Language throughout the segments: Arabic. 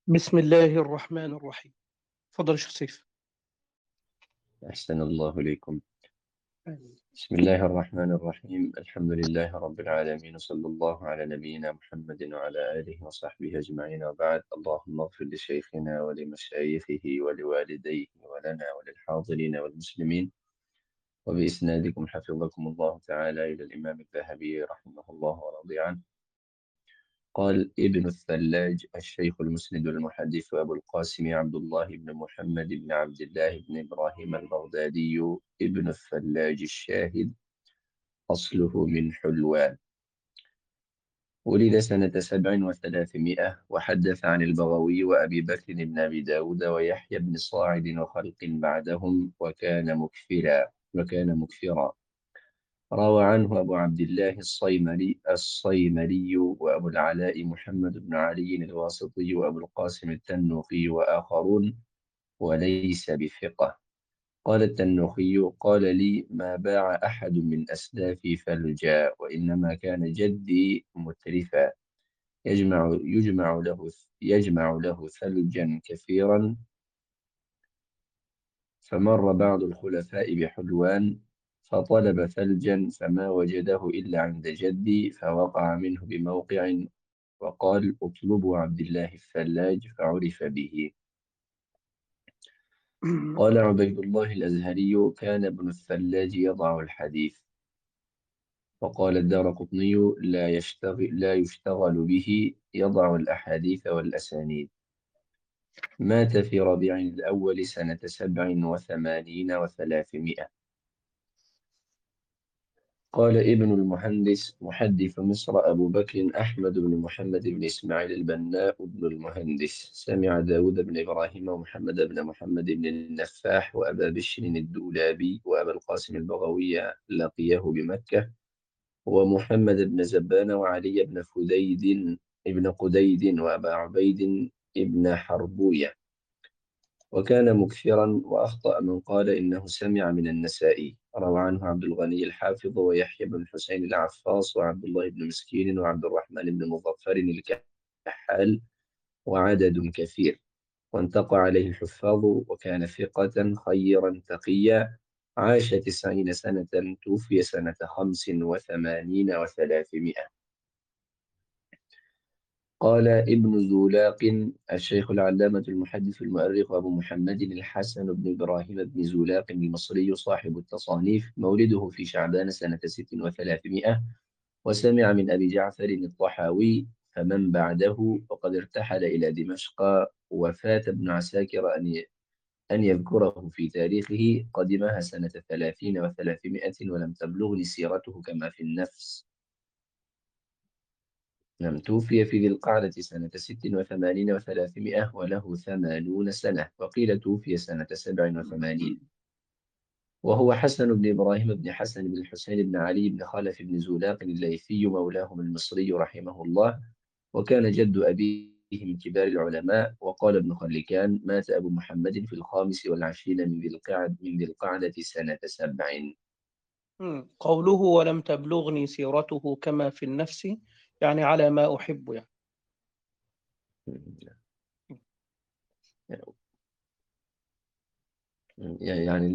بسم الله الرحمن الرحيم. تفضل يا شيخ سيف. أحسن الله إليكم. آمين. بسم الله الرحمن الرحيم. الحمد لله رب العالمين، وصلى الله على نبينا محمد وعلى آله وصحبه أجمعين، وبعد. اللهم اغفر لشيخنا ولمشايخه ولوالديه ولنا وللحاضرين والمسلمين، وبإسنادكم حفظكم الله تعالى إلى الإمام الذهبي رحمه الله ورضي عنه. قال ابن الثلاج الشيخ المسند المحدث أبو القاسم عبد الله بن محمد بن عبد الله بن إبراهيم البغدادي ابن الثلاج الشاهد، أصله من حلوان. ولد سنة 7 و300، وحدث عن البغوي وأبي بكر بن أبي داود ويحيى بن صاعد وخلق بعدهم، وكان مكثرا. روى عنه أبو عبد الله الصيمري وأبو العلاء محمد بن علي الواسطي وأبو القاسم التنوخي وآخرون، وليس بثقة. قال التنوخي: قال لي: ما باع أحد من أسلافي فلجا، وإنما كان جدي مترفا، يجمع له ثلجا كثيرا. فمر بعض الخلفاء بحلوان فطلب ثلجا فما وجده إلا عند جدي، فوقع منه بموقع، وقال: اطلبوا عبد الله الثلاج، فعرف به. قال عبيد الله الأزهري: كان ابن الثلاج يضع الحديث. وقال الدارقطني: لا يشتغل به، يضع الأحاديث والأسانيد. مات في ربيع الأول سنة 87 و300. قال ابن المهندس محدث مصر أبو بكر أحمد بن محمد بن إسماعيل البناء بن المهندس، سمع داود بن إبراهيم ومحمد بن محمد بن النفاح وأبا بشر الدولابي وأبا القاسم البغوي لقيه بمكة، ومحمد بن زبان وعلي بن قديد وأبا عبيد بن حربوية. وكان مكثرا، وأخطأ من قال إنه سمع من النسائي. روى عنه عبد الغني الحافظ ويحيى بن حسين العفاص وعبد الله بن مسكين وعبد الرحمن بن مظفر الكحال، وعدد كثير. وانتقى عليه الحفاظ، وكان ثقة خيرا تقيا. عاش 90 سنة، توفي سنة 85 و300. قال ابن زولاق الشيخ العلامة المحدث المؤرخ أبو محمد الحسن بن إبراهيم بن زولاق المصري صاحب التصانيف، مولده في شعبان سنة 6 و300، وسمع من أبي جعفر الطحاوي فمن بعده، وقد ارتحل إلى دمشق. وفات ابن عساكر أن يذكره في تاريخه. قدمها سنة 30 و300، ولم تبلغني سيرته كما في النفس. نعم، توفي في ذي القعدة سنة 86 و300، وله 80 سنة، وقيل توفي سنة 87. وهو حسن بن إبراهيم بن حسن بن الحسين بن علي بن خلف بن زولاق الليثي، مولاهم المصري رحمه الله، وكان جد أبيه من كبار العلماء. وقال ابن خلكان: مات أبو محمد في 25 من ذي القعدة سنة 7. قوله ولم تبلغني سيرته كما في النفس، يعني على ما أحب يعني. يعني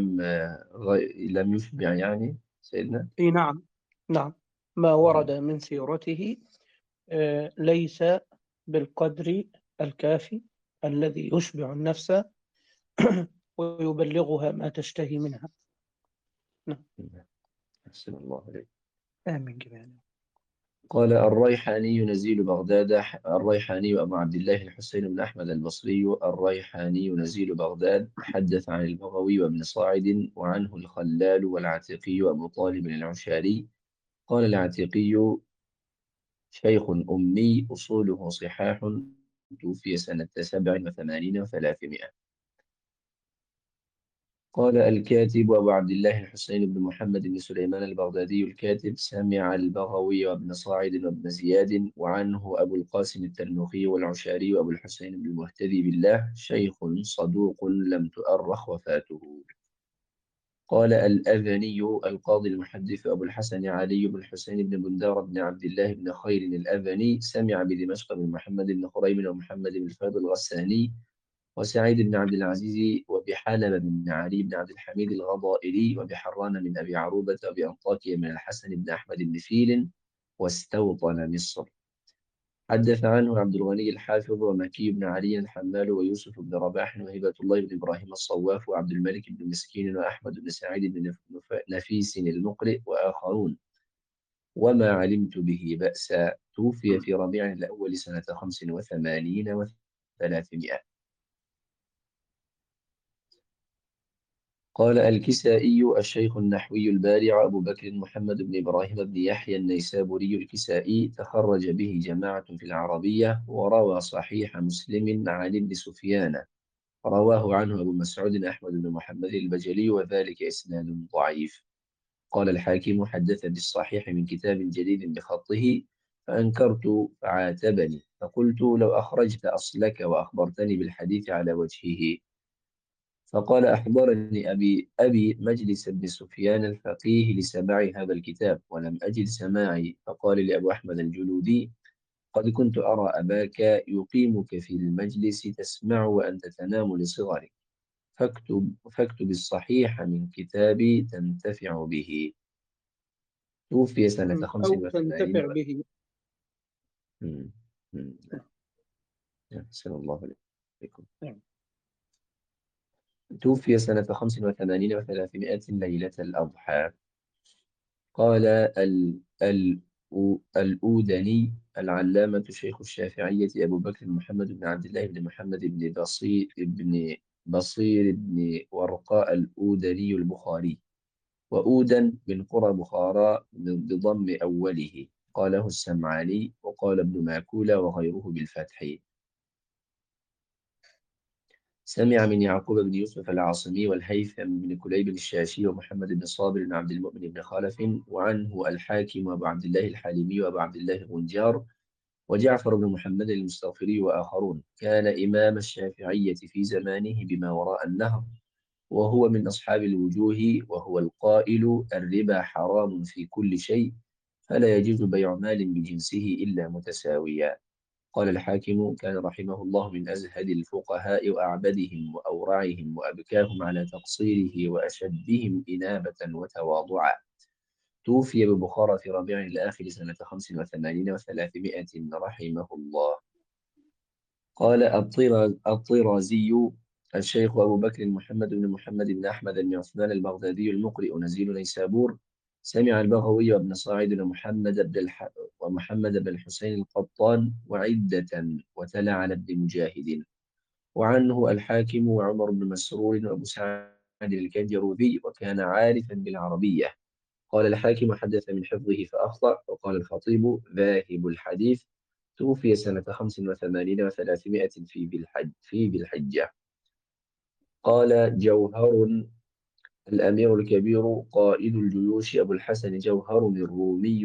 لم يشبع يعني سيدنا. إيه، نعم. نعم. ما ورد من سيرته ليس بالقدر الكافي الذي يشبع النفس ويبلغها ما تشتهي منها. نعم. أحسن الله عليك. آمين جميعا. قال الريحاني نزيل بغداد. الريحاني أبو عبد الله الحسين بن أحمد البصري الريحاني نزيل بغداد، حدث عن البغوي وابن صاعد، وعنه الخلال والعتيقي أبو طالب العشاري. قال العتيقي: شيخ أمي أصوله صحاح، توفي سنة 87 و300. قال الكاتب أبو عبد الله الحسين بن محمد بن سليمان البغدادي الكاتب، سمع البغوي وابن صاعد وابن زياد، وعنه أبو القاسم التنوخي والعشاري وأبو الحسين بن المهتدي بالله، شيخ صدوق لم تؤرخ وفاته. قال الأذني القاضي المحدث أبو الحسن علي بن الحسين بن بندار بن عبد الله بن خير الأذني سمع بدمشق من محمد بن خريم ومحمد بن الفيض الغساني وسعيد بن عبد العزيز وبحلب بن علي بن عبد الحميد الغضائري وبحران من أبي عروبة وبأنطاكية من الحسن بن أحمد بن فيل واستوطن مصر. حدث عنه عبد الغني الحافظ ومكي بن علي الحمال ويوسف بن رباح وهبة الله بن إبراهيم الصواف وعبد الملك بن مسكين وأحمد بن سعيد بن نفيس المقرئ وآخرون. وما علمت به بأسا. توفي في ربيع الأول سنة 85 و300. قال الكسائي الشيخ النحوي البارع أبو بكر محمد بن إبراهيم بن يحيى النيسابوري الكسائي تخرج به جماعة في العربية وروى صحيح مسلم عن ابن سفيان. رواه عنه أبو مسعود أحمد بن محمد البجلي وذلك إسناد ضعيف. قال الحاكم حدث بالصحيح من كتاب جديد بخطه فأنكرت فعاتبني فقلت لو أخرجت أصلك وأخبرتني بالحديث على وجهه. فقال أحضرني أبي مجلس ابن سفيان الفقيه لسماع هذا الكتاب ولم أجد سماعي. فقال لأبو أحمد الجلودي قد كنت أرى أباك يقيمك في المجلس تسمع وأنت تنام لصغرك فاكتب الصحيح من كتابي تنتفع به. توفي سنة أو 85 تنتفع به. مم. مم. أحسن الله عليكم. نعم. توفي سنة 85 و300 ليلة الأضحى. قال الأودني العلامة شيخ الشافعية أبو بكر محمد بن عبد الله بن محمد بن بصير بن ورقاء الأودني البخاري. وأودا من قرى بخارى بضم أوله. قاله السمعاني وقال ابن ماكولة وغيره بالفتح. سمع من يعقوب بن يوسف العاصمي والهيثم بن كليب الشاشي ومحمد بن صابر بن عبد المؤمن بن خلف وعنه الحاكم وأبو عبد الله الحليمي وأبو عبد الله الغنجار وجعفر بن محمد المستغفري وآخرون. كان إمام الشافعية في زمانه بما وراء النهر وهو من أصحاب الوجوه وهو القائل الربا حرام في كل شيء فلا يجوز بيع مال بجنسه إلا متساويا. قال الحاكم كان رحمه الله من أزهد الفقهاء وأعبدهم وأورعهم وأبكاهم على تقصيره وأشدهم إنابة وتواضعا. توفي ببخارى في ربيع الآخر سنة 85 و300 رحمه الله. قال الطرازي الشيخ أبو بكر محمد بن محمد بن أحمد بن عثمان البغدادي المقرئ نزيل نيسابور سمع البغوي وابن صاعد ومحمد بن الحسين القطان وعدة وتلا على ابن مجاهد. وعنه الحاكم وعمر بن مسرور وأبو سعد الكنجروذي وكان عارفا بالعربية. قال الحاكم حدث من حفظه فأخطأ. وقال الخطيب ذاهب الحديث توفي سنة 85 و300 في ذي الحجة. قال جوهر الأمير الكبير قائد الجيوش أبو الحسن جوهر الرومي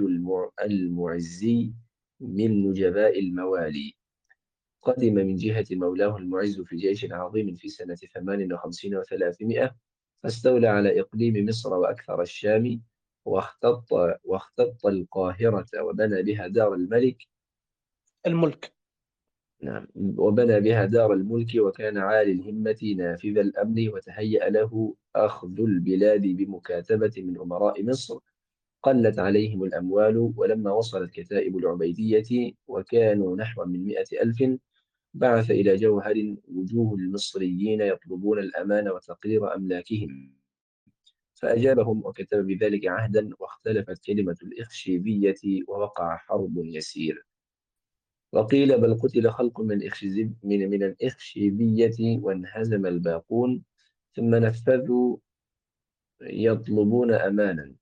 المعزي من نجباء الموالي. قدم من جهة مولاه المعز في جيش عظيم في سنة 58 و300 فاستولى على إقليم مصر وأكثر الشام واختط واختط القاهرة وبنى بها دار الملك. الملك. نعم وبنى بها دار الملك وكان عالي الهمة نافذ الأمن وتهيأ له أخذ البلاد بمكاتبة من أمراء مصر. قلت عليهم الأموال ولما وصلت كتائب العبيدية وكانوا نحو من 100,000 بعث إلى جوهر وجوه المصريين يطلبون الأمان وتقرير أملاكهم فأجابهم وكتب بذلك عهدا واختلفت كلمة الإخشيدية ووقع حرب يسير. وقيل بل قتل خلق من الإخشيدية وانهزم الباقون ثم نفذوا يطلبون أمانا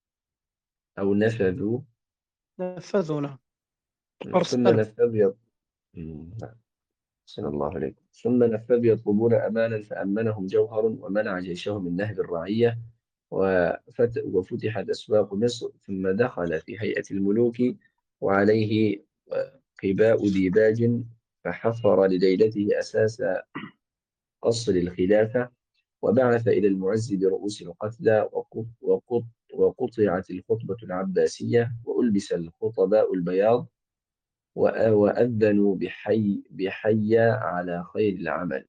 أو نفذوا نفذونا. ثم أرسلوا. نفذوا نعم. أحسن الله عليكم. ثم نفذوا يطلبون أمانا فأمنهم جوهر ومنع جيشه من نهب الرعية وفتحت أسواق مصر ثم دخل في هيئة الملوك وعليه قباء ديباج فحفر لليلته أساس قصر الخلافة وبعث إلى المعز برؤوس القتلى وقطعت الخطبة العباسية وألبس الخطباء البياض وأذنوا بحي على خير العمل.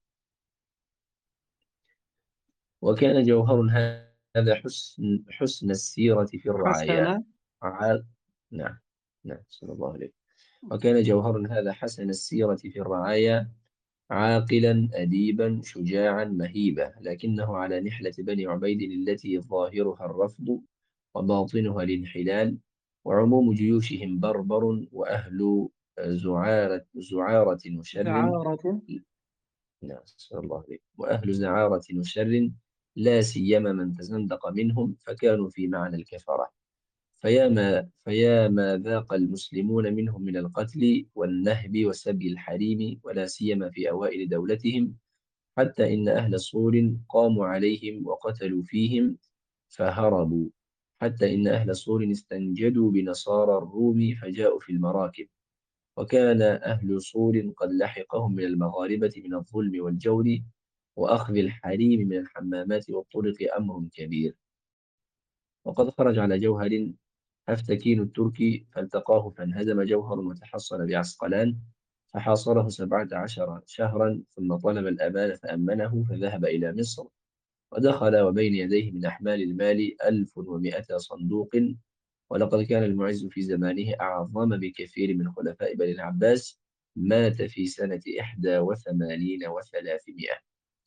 وكان جوهر هذا حسن السيرة في الرعايا. حسنا. نعم، نعم، صلى الله عليه. وكان جوهر هذا حسن السيرة في الرعايا، عاقلا أديبا شجاعا مهيبا، لكنه على نحلة بني عبيد التي ظاهرها الرفض وباطنها الانحلال، وعموم جيوشهم بربر وأهل زعارة وشر. زعارة. نعم، صلى الله عليه. وأهل زعارة وشر، لا سيما من تزندق منهم فكانوا في معنى الكفرة. فيا ما ذاق المسلمون منهم من القتل والنهب وسبي الحريم، ولا سيما في أوائل دولتهم، حتى إن أهل صور قاموا عليهم وقتلوا فيهم فهربوا، حتى إن أهل صور استنجدوا بنصارى الروم فجاءوا في المراكب. وكان أهل صور قد لحقهم من المغاربة من الظلم والجور وأخذ الحريم من الحمامات والطرق أمر كبير. وقد خرج على جوهر هفتكين التركي فالتقاه فانهزم جوهر وتحصن بعسقلان، فحاصره 17 شهرا، ثم طلب الأمان فأمنه فذهب إلى مصر، ودخل وبين يديه من أحمال المال 1100 صندوق. ولقد كان المعز في زمانه أعظم بكثير من خلفاء بني العباس. مات في سنة 81 و300.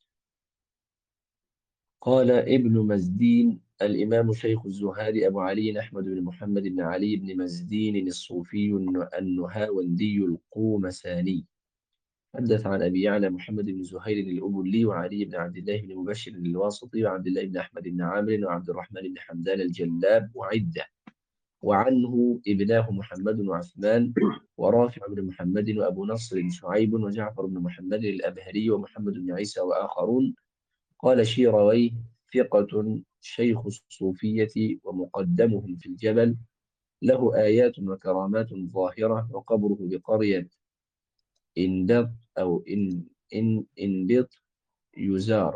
قال ابن مزدين الإمام شيخ الزهاد أبو علي أحمد بن محمد بن علي بن مزدين الصوفي النهاوندي القومساني، حدث عن أبي يعلى محمد بن زهير الأبلي وعلي بن عبد الله بن مبشر الواسطي وعبد الله بن أحمد بن عامر وعبد الرحمن بن حمدان الجلاب وعدة، وعنه ابناه محمد وعثمان ورافع بن محمد وأبو نصر بن شعيب وجعفر بن محمد الأبهري ومحمد بن عيسى وآخرون. قال شيرويه ثقة شيخ الصوفية ومقدمهم في الجبل، له آيات وكرامات ظاهرة، وقبره بقرية إنبط أو إنبط يزار.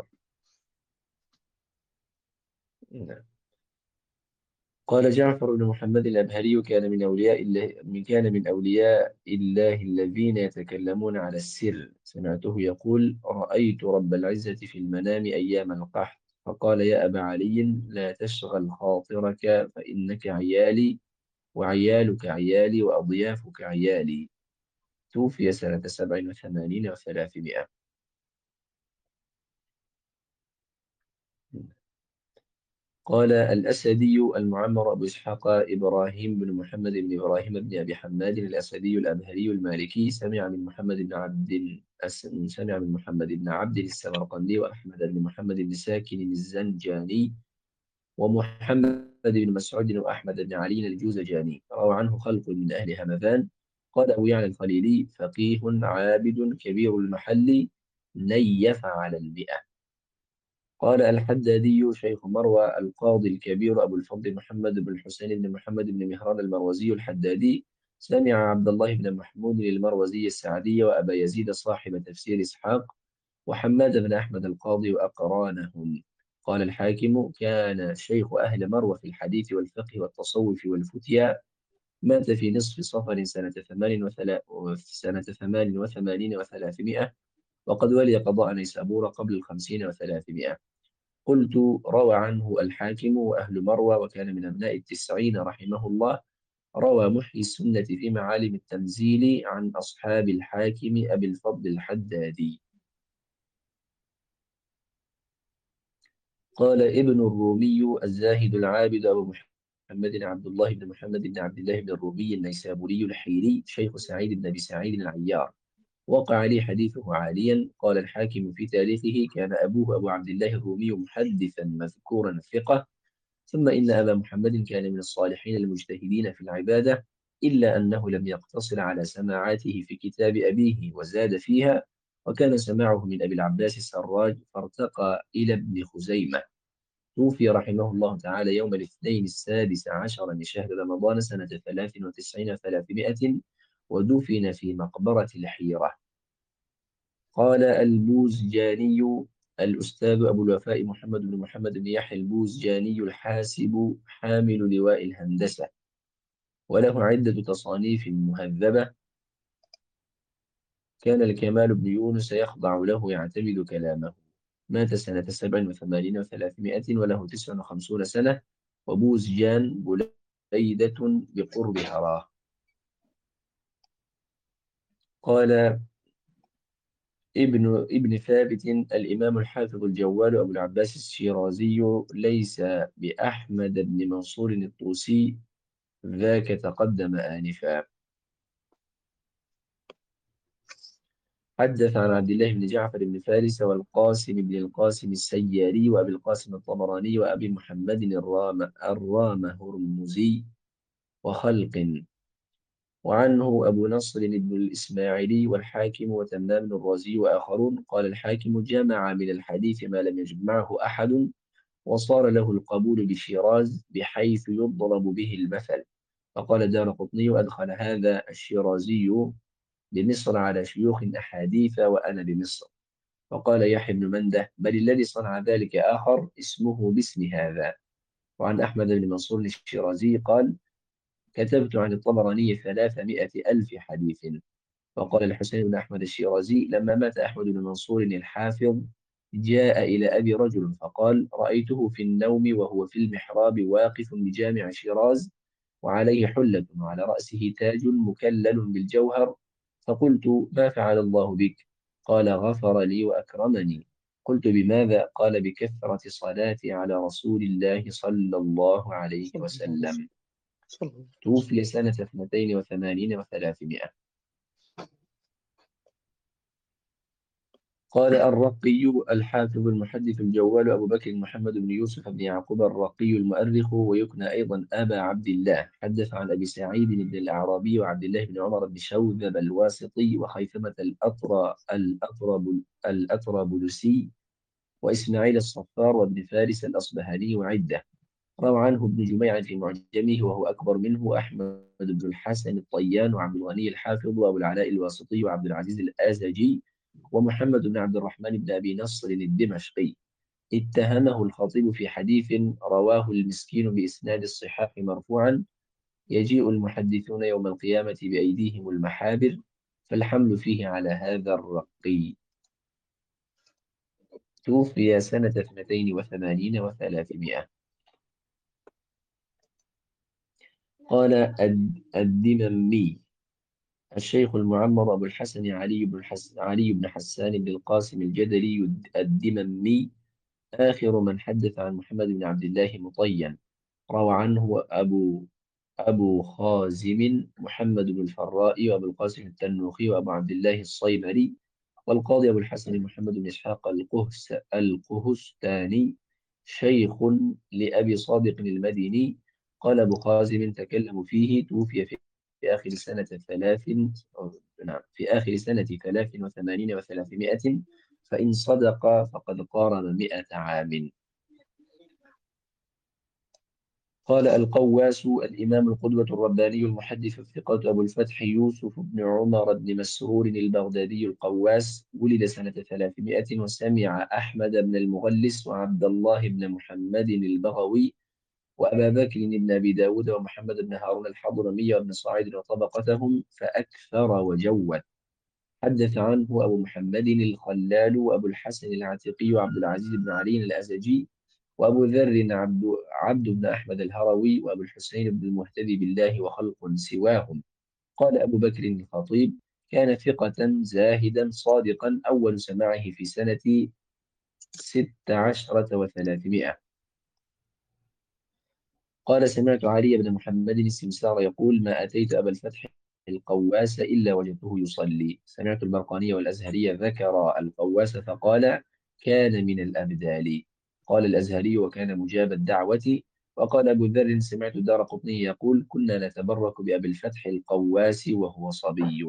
قال جعفر بن محمد الأبهري كان من أولياء الله الذين يتكلمون على السر. سمعته يقول: رأيت رب العزة في المنام أيام القحط فقال: يا أبا علي لا تشغل خاطرك فإنك عيالي وعيالك عيالي وأضيافك عيالي. توفي سنة 87 و300. قال الأسدي المعمر أبو إسحاق إبراهيم بن محمد بن إبراهيم بن أبي حماد الأسدي الأبهري المالكي سمع من محمد بن عبد السمرقندي وأحمد بن محمد بن ساكن الزنجاني ومحمد بن مسعود وأحمد بن علي الجوزجاني، روى عنه خلق من أهل همذان. قال أبو يعلى الخليلي فقيه عابد كبير المحل نيف على 100. قال الحدادي شيخ مروى القاضي الكبير أبو الفضل محمد بن الحسين بن محمد بن مهران المروزي الحدادي سمع عبد الله بن محمود المروزي السعدي وأبا يزيد صاحب تفسير إسحاق وحماد بن أحمد القاضي وأقرانهم. قال الحاكم كان شيخ أهل مروى في الحديث والفقه والتصوف والفتيا، مات في نصف صفر سنة 88 و300، وقد ولي قضاء نيسابور قبل 50 و300. قلت روى عنه الحاكم وأهل مروى وكان من أبناء التسعين رحمه الله. روى محيي السنة في معالم التنزيل عن أصحاب الحاكم أبي الفضل الحدادي. قال ابن الرومي الزاهد العابد أبو محمد عبد الله بن محمد بن عبد الله بن الرومي النيسابوري الحيري شيخ سعيد بن أبي سعيد العيار، وقع لي حديثه عاليا. قال الحاكم في تاريخه كان أبوه أبو عبد الله الرومي محدثا مذكورا ثقة، ثم إن أبا محمد كان من الصالحين المجتهدين في العبادة، إلا أنه لم يقتصر على سماعاته في كتاب أبيه وزاد فيها، وكان سماعه من أبي العباس السراج فارتقى إلى ابن خزيمة. توفي رحمه الله تعالى يوم الاثنين 16 من شهر رمضان سنة 93 و300، ودفن في مقبرة الحيرة. قال البوزجاني الأستاذ أبو الوفاء محمد بن محمد بن يحيى البوزجاني الحاسب حامل لواء الهندسة، وله عدة تصانيف مهذبة. كان الكمال بن يونس يخضع له يعتمد كلامه. مات سنة 87 و300 وله 59 سنة، وبوزجان بليدة بقرب هراه. قال ابن ثابت الإمام الحافظ الجوال أبو العباس الشيرازي ليس بأحمد بن منصور الطوسي، ذاك تقدم آنفا. حدث عن عبد الله بن جعفر بن فارس والقاسم بن القاسم السياري وأبي القاسم الطبراني وأبي محمد الرام هرمزي وخلق، وعنه أبو نصر بن الإسماعيلي والحاكم وتمام الرازي وآخرون. قال الحاكم: جمع من الحديث ما لم يجمعه أحد، وصار له القبول بشيراز بحيث يضرب به المثل. فقال دارقطني: أدخل هذا الشيرازي بمصر على شيوخ أحاديث وأنا بمصر. فقال يحيى بن منده: بل الذي صنع ذلك آخر اسمه باسم هذا. وعن أحمد بن منصور الشيرازي قال: كتبت عن الطبراني 300,000 حديث. وقال الحسين بن أحمد الشيرازي: لما مات أحمد بن منصور الحافظ جاء إلى أبي رجل فقال: رأيته في النوم وهو في المحراب واقف بجامع شيراز، وعليه حلة وعلى رأسه تاج مكلل بالجوهر، فقلت: ما فعل الله بك؟ قال: غفر لي وأكرمني. قلت: بماذا؟ قال: بكثرة صلاتي على رسول الله صلى الله عليه صلى الله عليه وسلم. وسلم. صلى الله عليه وسلم. توفي سنة 82 و300. قال الرقي الحافظ المحدث الجوال أبو بكر محمد بن يوسف بن يعقوب الرقي المؤرخ، ويكنى أيضا أبا عبد الله، حدث عن أبي سعيد بن الأعرابي وعبد الله بن عمر بن شوذب الواسطي وخيثمة الأطرابلسي وإسماعيل الصفار وابن فارس الأصبهاني وعدة. روى عنه ابن جميع في معجمه وهو أكبر منه أحمد بن الحسن الطيان وعبد الغني الحافظ وأبو العلاء الواسطي وعبد العزيز الآزجي ومحمد بن عبد الرحمن بن أبي نصر الدمشقي. اتهمه الخطيب في حديث رواه المسكين بإسناد الصحاح مرفوعا: يجيء المحدثون يوم القيامة بأيديهم المحابر، فالحمل فيه على هذا الرقي. توفي سنة 82 و300. قال الدممي الشيخ المعمر أبو الحسن علي بن حسان بن القاسم الجدلي الدممي آخر من حدث عن محمد بن عبد الله مطيا. روى عنه أبو خازم محمد بن الفراء وأبو القاسم التنوخي وأبو عبد الله الصيبري، والقاضي أبو الحسن محمد بن إسحاق القهستاني شيخ لأبي صادق المديني. قال أبو خازم تكلم فيه: توفي في آخر سنة في آخر سنة 83 و300، فإن صدق فقد قارن 100 عام. قال القواس الإمام القدوة الرباني المحدث الثقة أبو الفتح يوسف بن عمر بن مسرور البغدادي القواس، ولد سنة 300 وسمع أحمد بن المغلس وعبد الله بن محمد البغوي وأبا بكر بن أبي داود ومحمد بن هارون الحضرمي وابن صاعد وطبقتهم فأكثر وجود. حدث عنه أبو محمد الخلال وأبو الحسن العتيقي وعبد العزيز بن علي الأزجي وأبو ذر عبد بن أحمد الهروي وأبو الحسين بن المهتدي بالله وخلق سواهم. قال أبو بكر الخطيب: كان ثقة زاهدا صادقا، أول سماعه في سنة 16 و300. قال سمعت علي بن محمد السمسار يقول: ما أتيت أبا الفتح القواس إلا وجدته يصلي. سمعت البرقاني والأزهري ذكر القواس فقال: كان من الأبدال. قال الأزهري: وكان مجاب الدعوة. وقال أبو ذر: سمعت دار قطني يقول: كنا نتبرك بأبي الفتح القواس وهو صبي.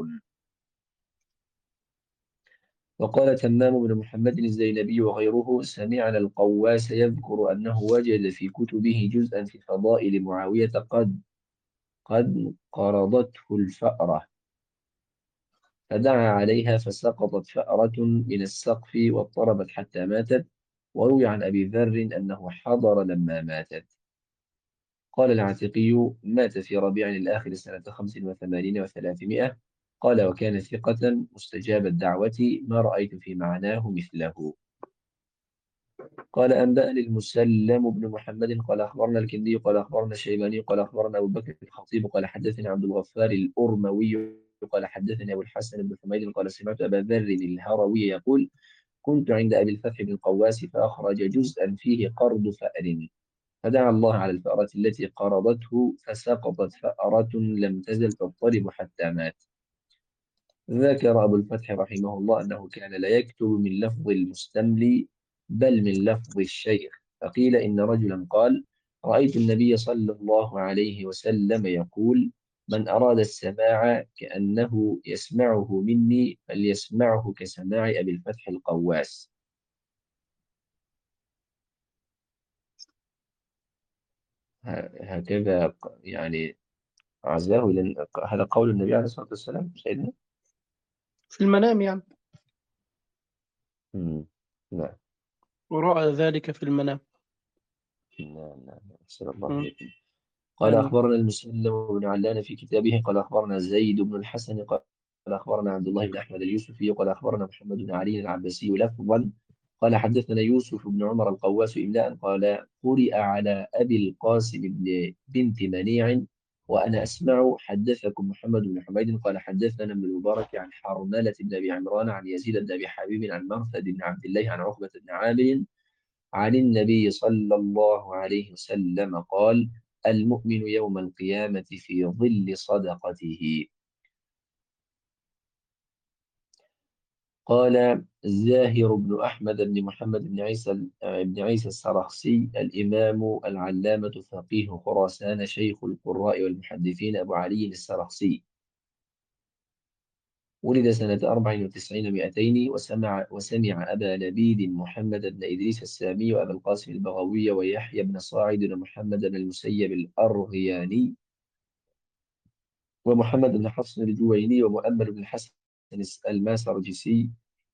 وقال تمام بن محمد الزينبي وغيره: سمعنا القواس يذكر أنه وجد في كتبه جزءا في فضائل معاوية قد قرضته الفأرة. فدعا عليها فسقطت فأرة من السقف واضطربت حتى ماتت. وروي عن أبي ذر أنه حضر لما ماتت. قال العتيقي: مات في ربيع الآخر سنة 85 و300. قال: وكان ثقة مستجاب الدعوة، ما رأيت في معناه مثله. قال: أنبأني المسلم بن محمد قال أخبرنا الكندي قال أخبرنا الشيباني قال أخبرنا أبو بكر الخطيب قال حدثني عبد الغفار الأرموي قال حدثني أبو الحسن بن حميد قال سمعت أبا ذر الهروي يقول: كنت عند أبي الفتح بن القواس فأخرج جزءا فيه قرض فأر، فدعا الله على الفأرة التي قرضته فسقطت فأرة لم تزل تضطرب حتى مات. ذكر أبو الفتح رحمه الله أنه كان لا يكتب من لفظ المستملي بل من لفظ الشيخ. فقيل إن رجلا قال: رأيت النبي صلى الله عليه وسلم يقول: من أراد السماع كأنه يسمعه مني فليسمعه كسماع أبي الفتح القواس. هكذا يعني عزاه هذا قول النبي عليه الصلاة والسلام سيدنا. في المنام يعني. مم. نعم. ورأى ذلك في المنام. نعم نعم، أحسن الله مم. إليكم. قال: آمين. أخبرنا المسلم بن علان في كتابه قال أخبرنا زيد بن الحسن قال أخبرنا عبد الله بن أحمد اليوسفي قال أخبرنا محمد بن علي العباسي لفظا قال حدثنا يوسف بن عمر القواس إملاء قال: قرئ على أبي القاسم بن بنت منيع وأنا أسمع حدثكم محمد بن حميد قال حدثنا ابن المبارك عن حرملة بن أبي عمران عن يزيد بن أبي حبيب عن مرثد بن عبد الله عن عقبة بن عامر عن النبي صلى الله عليه وسلم قال: المؤمن يوم القيامة في ظل صدقته. قال: زاهر بن أحمد بن محمد بن عيسى السرخسي الإمام العلامة فقيه خراسان شيخ القراء والمحدثين أبو علي السرخسي، ولد سنة 94 و200 وسمع أبا لبيد محمد بن إدريس السامي وأبا القاسم البغوي ويحيى بن صاعد ومحمد بن المسيب الأرغياني ومحمد بن حفص الجويني ومؤمل بن الحسن الماسرجسي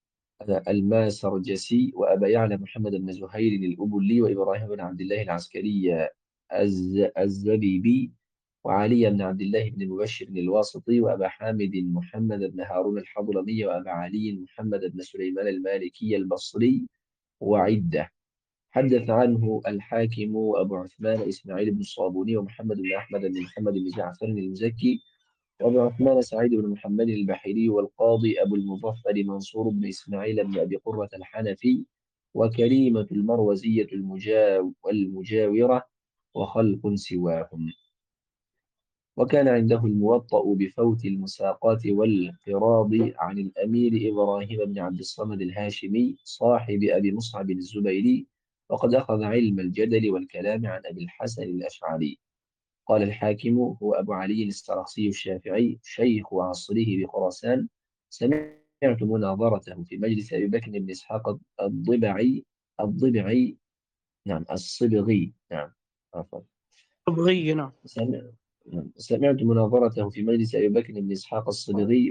وأبا يعلى محمد بن زهير الأبلي وإبراهيم بن عبد الله العسكري الزبيبي وعلي بن عبد الله بن المبشر الواسطي وأبا حامد محمد بن هارون الحضرمي وأبا علي محمد بن سليمان المالكي البصري وعدة. حدث عنه الحاكم وأبو عثمان إسماعيل بن الصابوني ومحمد بن أحمد بن محمد بن جعفر المزكي وأبو عثمان سعيد بن محمد البحيري والقاضي أبو المظفر منصور بن إسماعيل بن أبي قرة الحنفي وكريمة المروزية المجاورة وخلق سواهم. وكان عنده الموطأ بفوت المساقات والقراض عن الأمير إبراهيم بن عبد الصمد الهاشمي صاحب أبي مصعب الزبيري، وقد أخذ علم الجدل والكلام عن أبي الحسن الأشعري. قال الحاكم: هو أبو علي السرخسي الشافعي شيخ عصره بخراسان. سمعت مناظرته في مجلس أبي بكر بن إسحاق الضبعي نعم الصبغي نعم عفوا. تبغي نعم. سمعت مناظرته في مجلس أبي بكر بن إسحاق الصبغي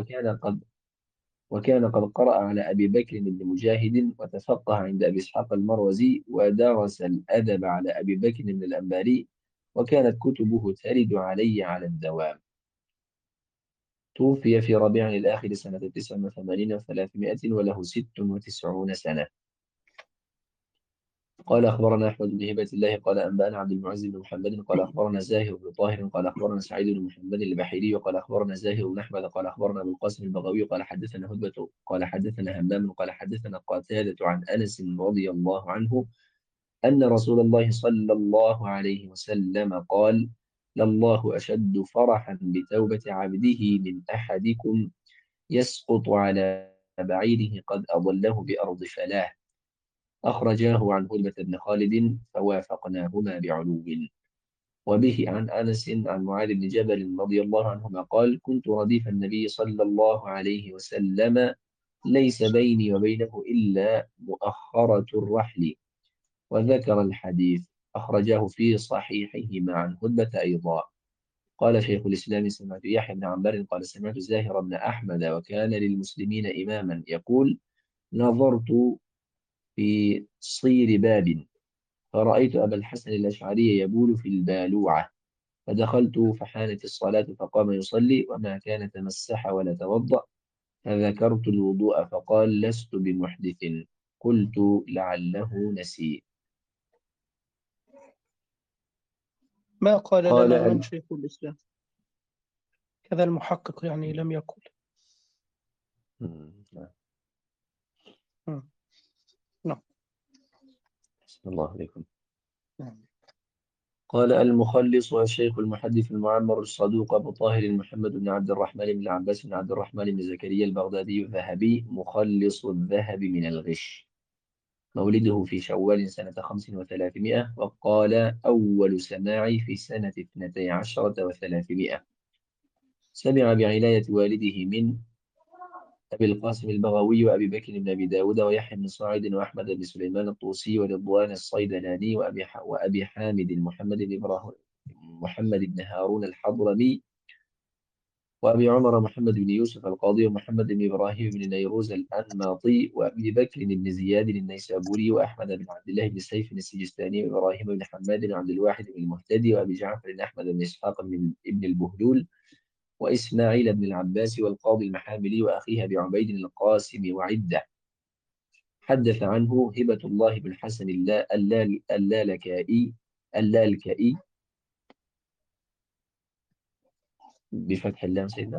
وكان قد قرأ على أبي بكر بن مجاهد وتفقه عند أبي إسحاق المروزي ودرس الأدب على أبي بكر بن الأنباري، وكانت كتبه ترد علي على الدوام. توفي في ربيع الآخر سنة 89 و300 وله 96 سنة. قال: أخبرنا أحمد بن هبة الله قال أنبأنا عبد المعز بن محمد قال أخبرنا زاهر بن طاهر قال أخبرنا سعيد بن محمد البحيري قال أخبرنا زاهر بن أحمد قال أخبرنا أبو القاسم البغوي قال حدثنا هدبة قال حدثنا همام قال حدثنا قتادة عن أنس رضي الله عنه أن رسول الله صلى الله عليه وسلم قال: لله أشد فرحا بتوبة عبده من أحدكم يسقط على بعيره قد أضله بأرض فلاه. أخرجاه عن هدبة بن خالد فوافقناهما بعلو. وبه عن أنس عن معاذ بن جبل رضي الله عنهما قال: كنت رديف النبي صلى الله عليه وسلم ليس بيني وبينه إلا مؤخرة الرحل. وذكر الحديث. أخرجاه في صحيحهما عن هدبة أيضا. قال شيخ الإسلام سمعت يحيى بن عمار قال سمعت زاهر بن أحمد وكان للمسلمين إماما يقول نظرت في صير باب فرأيت أبا الحسن الأشعري يبول في البالوعة فدخلت فحانت الصلاة فقام يصلي وما كان تمسح ولا توضأ فذكرت الوضوء فقال لست بمحدث قلت لعله نسي. ما قال قال لنا من شيخ الإسلام؟ كذا المحقق يعني لم يقل. نعم. مم. نعم. بسم الله عليكم. نعم. قال المخلص والشيخ المحدث المعمر الصدوق أبو طاهر محمد بن عبد الرحمن بن العباس بن عبد الرحمن بن زكريا البغدادي الذهبي مخلص الذهب من الغش، مولده في شوال سنة 5 و300، وقال أول سماعي في سنة 12 و300. سمع بعناية والده من أبي القاسم البغوي وأبي بكر بن أبي داود ويحيى بن صاعد وأحمد بن سليمان الطوسي ورضوان الصيدلاني وأبي حامد محمد بن إبراهيم محمد بن هارون الحضرمي وأبي عمر محمد بن يوسف القاضي ومحمد بن إبراهيم بن نيروز الأنماطي وأبي بكر بن زياد النيسابوري وأحمد بن عبد الله بن سيف السجستاني وإبراهيم بن حماد بن عبد الواحد بن المهتدي وأبي جعفر بن أحمد بن إسحاق بن ابن البهلول وإسماعيل بن العباس والقاضي المحاملي وأخيه أبي عبيد القاسم وعدة. حدث عنه هبة الله بن حسن اللالكائي بفتح اللام سيدنا.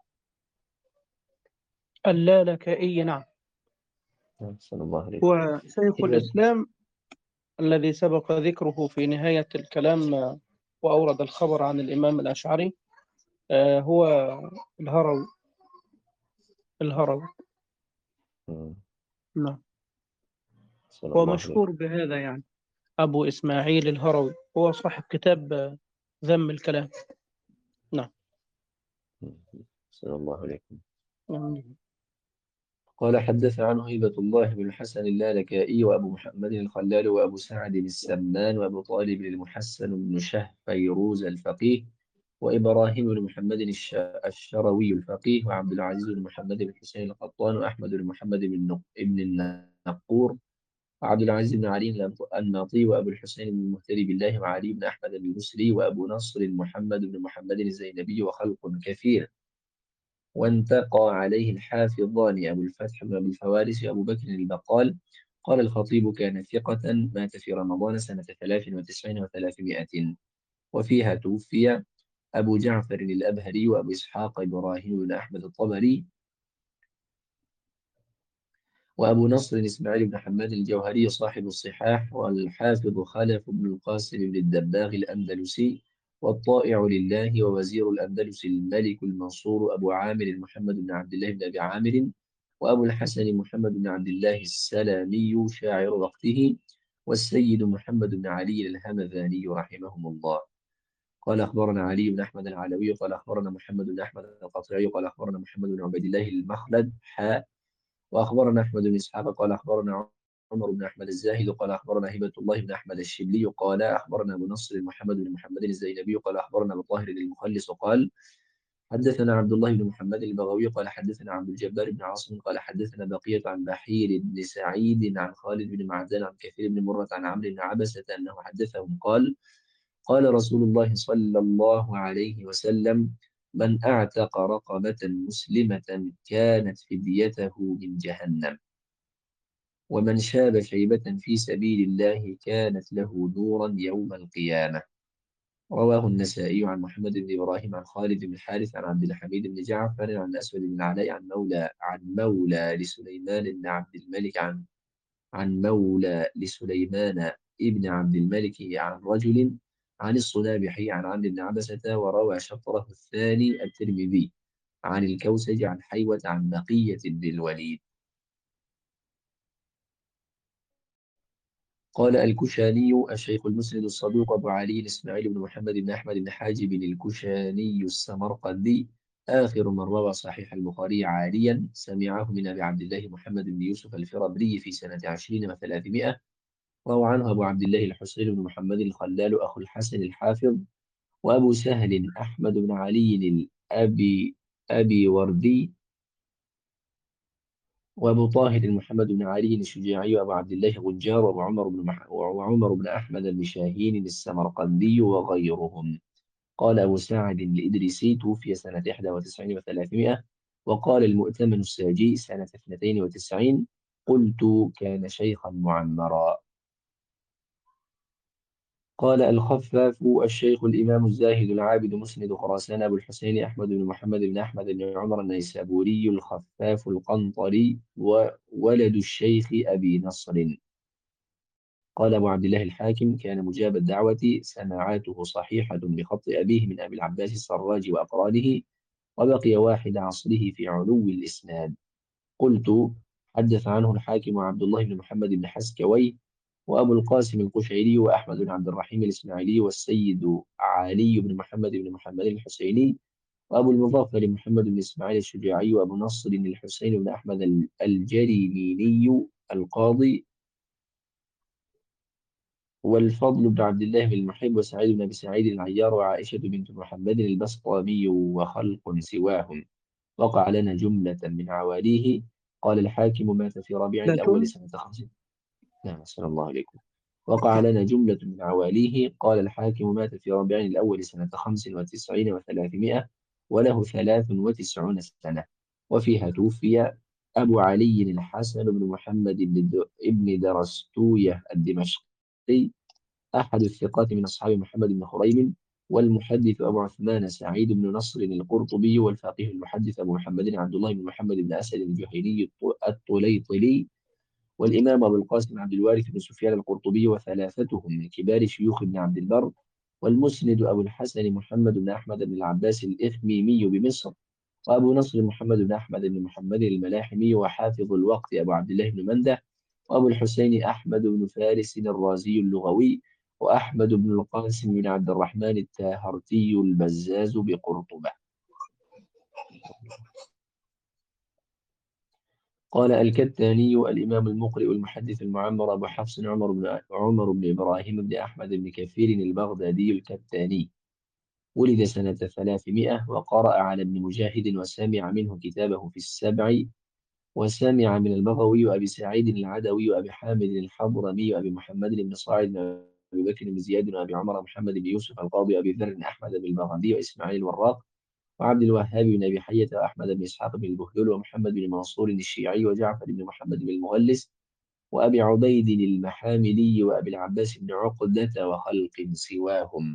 اللالكائي، نعم. صلى الله عليه وسلم. هو شيخ هبة. الإسلام الذي سبق ذكره في نهاية الكلام، وأورد الخبر عن الإمام الأشعري، هو الهروي. الهروي، مم. نعم. صلى هو الله عليه. مشهور بهذا يعني، أبو إسماعيل الهروي، هو صاحب كتاب ذم الكلام. نعم. صلى الله عليه. نعم. قال حدث عنه هبة الله بن الحسن اللالكائي وأبو محمد الخلال وأبو سعد السمان وأبو طالب المحسن بن فيروز الفقيه وإبراهيم بن محمد الشروي الفقيه وعبد العزيز بن محمد بن حسين القطان وأحمد بن محمد بن النقور وعبد العزيز بن علي الناطي وأبو الحسين بن المهتدي بالله وعلي بن أحمد المسري وأبو نصر محمد بن محمد الزينبي وخلق كثير. وانتقى عليه الحافظان أبو الفتح بن أبي الفوارس وأبو بكر البقال. قال الخطيب كان ثقة مات في رمضان سنة 93 و300، وفيها توفي أبو جعفر الأبهري وأبو إسحاق إبراهيم بن أحمد الطبري وأبو نصر إسماعيل بن حماد الجوهري صاحب الصحاح والحافظ خلف بن القاسم بن الدباغ الأندلسي والطائع لله ووزير الأندلس الملك المنصور أبو عامر محمد بن عبد الله بن أبي عامر وأبو الحسن محمد بن عبد الله السلامي شاعر وقته والسيد محمد بن علي الهمذاني رحمهم الله. قال أخبرنا علي بن أحمد العلوي قال أخبرنا محمد بن أحمد القطيعي قال أخبرنا محمد بن عبيد الله المخلد وأخبرنا أحمد بن إسحاق قال أخبرنا عمر بن أحمد الزاهد قال أخبرنا هبة الله بن أحمد الشبلي قال أخبرنا أبو نصر محمد بن محمد الزينبي قال أخبرنا أبو طاهر المخلص قال حدثنا عبد الله بن محمد البغوي قال حدثنا عبد الجبار بن عاصم قال حدثنا بقية عن بحير بن سعيد عن خالد بن معدان عن كثير بن مرة عن عمرو بن عبسة أنه حدثهم قال قال رسول الله صلى الله عليه وسلم من أعتق رقبة مسلمة كانت فديته من جهنم ومن شاب شيبة في سبيل الله كانت له نورا يوم القيامة. رواه النسائي عن محمد بن إبراهيم عن خالد بن الحارث عن عبد الحميد بن جعفر عن أسود بن علاء عن مولى لسليمان بن عبد الملك عن مولى لسليمان ابن عبد الملك عن رجل عن الصنابحي عن عبد بن عبسة. وروى شطره الثاني الترمذي عن الكوسج عن حيوة عن بقية بن الوليد. قال الكشاني الشيخ المسند الصدوق أبو علي إسماعيل بن محمد بن أحمد بن حاجب الكشاني السمرقندي آخر من روى صحيح البخاري عاليا سمعه من أبي عبد الله محمد بن يوسف الفربري في سنة 20 و300. روى عنه أبو عبد الله الحسين بن محمد الخلال أخو الحسن الحافظ وأبو سهل أحمد بن علي أبي وردي، وأبو طاهر محمد بن علي الشجاعي، وأبو عبد الله غنجار، وعمر بن أحمد بن شاهين السمرقندي وغيرهم. قال أبو سعد الإدريسي توفي سنة 91 و300. وقال المؤتمن الساجي سنة 92. قلت كان شيخا معمرا. قال الخفاف الشيخ الإمام الزاهد العابد مسند خراسان أبو الحسين أحمد بن محمد بن أحمد بن عمر النيسابوري الخفاف القنطري، وولد الشيخ أبي نصر. قال أبو عبد الله الحاكم كان مجاب الدعوة، سماعاته صحيحة بخط أبيه من أبي العباس السراج وأقرانه، وبقي واحد عصره في علو الإسناد. قلت حدث عنه الحاكم عبد الله بن محمد بن حسكوي، وأبو القاسم القشيري، وأحمد بن عبد الرحيم الإسماعيلي، والسيد علي بن محمد بن محمد الحسيني، وأبو المظفر محمد بن إسماعيل الشجاعي، وأبو نصر الحسين بن أحمد الجريميني القاضي، والفضل بن عبد الله بن المحب، وسعيد بن أبي سعيد العيار، وعائشة بنت محمد البسطامي، وخلق سواهم. وقع لنا جملة من عواليه. قال الحاكم مات في ربيع الأول لكن سنة 50. نعم، صلى الله عليكم. وقع لنا جملة من عواليه. قال الحاكم مات في ربيع الأول سنة 95 و300، وله 93 سنة. وفيها توفي أبو علي الحسن بن محمد بن درستوية الدمشقي، أحد الثقات من أصحاب محمد بن خريم، والمحدث أبو عثمان سعيد بن نصر القرطبي، والفقيه المحدث أبو محمد عبد الله بن محمد بن أسد الجهيني الطليطلي، والإمام أبو القاسم عبد الوارث بن سفيان القرطبي، وثلاثتهم من كبار شيوخ ابن عبد البر. والمسند أبو الحسن محمد بن أحمد بن العباس الإثميمي بمصر، وأبو نصر محمد بن أحمد بن محمد الملاحمي، وحافظ الوقت أبو عبد الله بن منده، وأبو الحسين أحمد بن فارس الرازي اللغوي، وأحمد بن القاسم بن عبد الرحمن التاهرتي البزاز بقرطبة. قال الكتاني الإمام المقرئ المحدث المعمر أبو حفص عمر بن إبراهيم بن أحمد بن كثير البغدادي الكتاني، ولد سنة 300، وقرأ على ابن مجاهد، وسمع منه كتابه في السبع، وسمع من البغوي، وأبي سعيد العدوي، وأبي حامد الحضرمي، وأبي محمد بن صاعد، وأبي بكر بن زياد، وأبي عمر محمد بن يوسف القاضي، وأبي ذر أحمد بن البغدادي، وإسماعيل الوراق، وعبد الوهاب بن أبي حية، وأحمد بن إسحاق بن البهلول، ومحمد بن منصور الشيعي، وجعفر بن محمد بن المغلس، وأبي عبيد المحاملي، وأبي العباس بن عقدة، وخلق سواهم.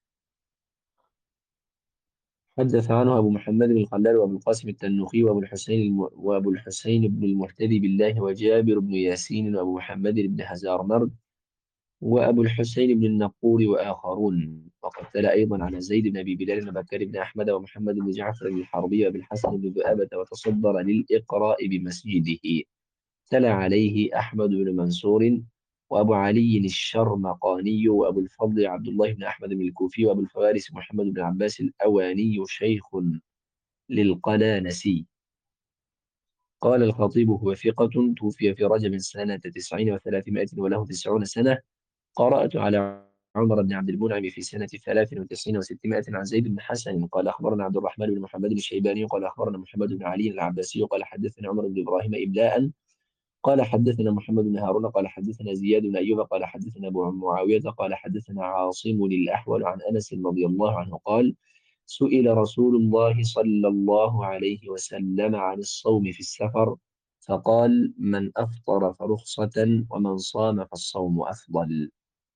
حدث عنه أبو محمد بن الخلال، وأبو القاسم التنوخي، وأبو الحسين بن المهتدي بالله، وجابر بن ياسين، وأبو محمد بن هزار مرد، وأبو الحسين بن النقور، وآخرون. وقد تلا أيضا على زيد بن أبي بلال، وبكر بن أحمد، ومحمد بن جعفر بن الحربي، وأبي الحسن بن ذؤابة، وتصدر للإقراء بمسجده. تلا عليه أحمد بن منصور، وأبو علي الشرمقاني، وأبو الفضل عبد الله بن أحمد بن الكوفي، وأبو الفوارس محمد بن عباس الأواني شيخ للقلانسي. قال الخطيب هو ثقة، توفي في رجب سنة 90 و300، وله 90 سنة. قرأت على عمر بن عبد المنعم في سنة 93 و600 عن زيد بن حسن قال أخبرنا عبد الرحمن بن محمد الشيباني قال أخبرنا محمد بن علي العباسي قال حدثنا عمر بن إبراهيم إملاء قال حدثنا محمد بن هارون قال حدثنا زياد بن أيوب قال حدثنا أبو معاوية قال حدثنا عاصم الأحول عن أنس رضي الله عنه قال سئل رسول الله صلى الله عليه وسلم عن الصوم في السفر، فقال من أفطر فرخصة، ومن صام فالصوم أفضل.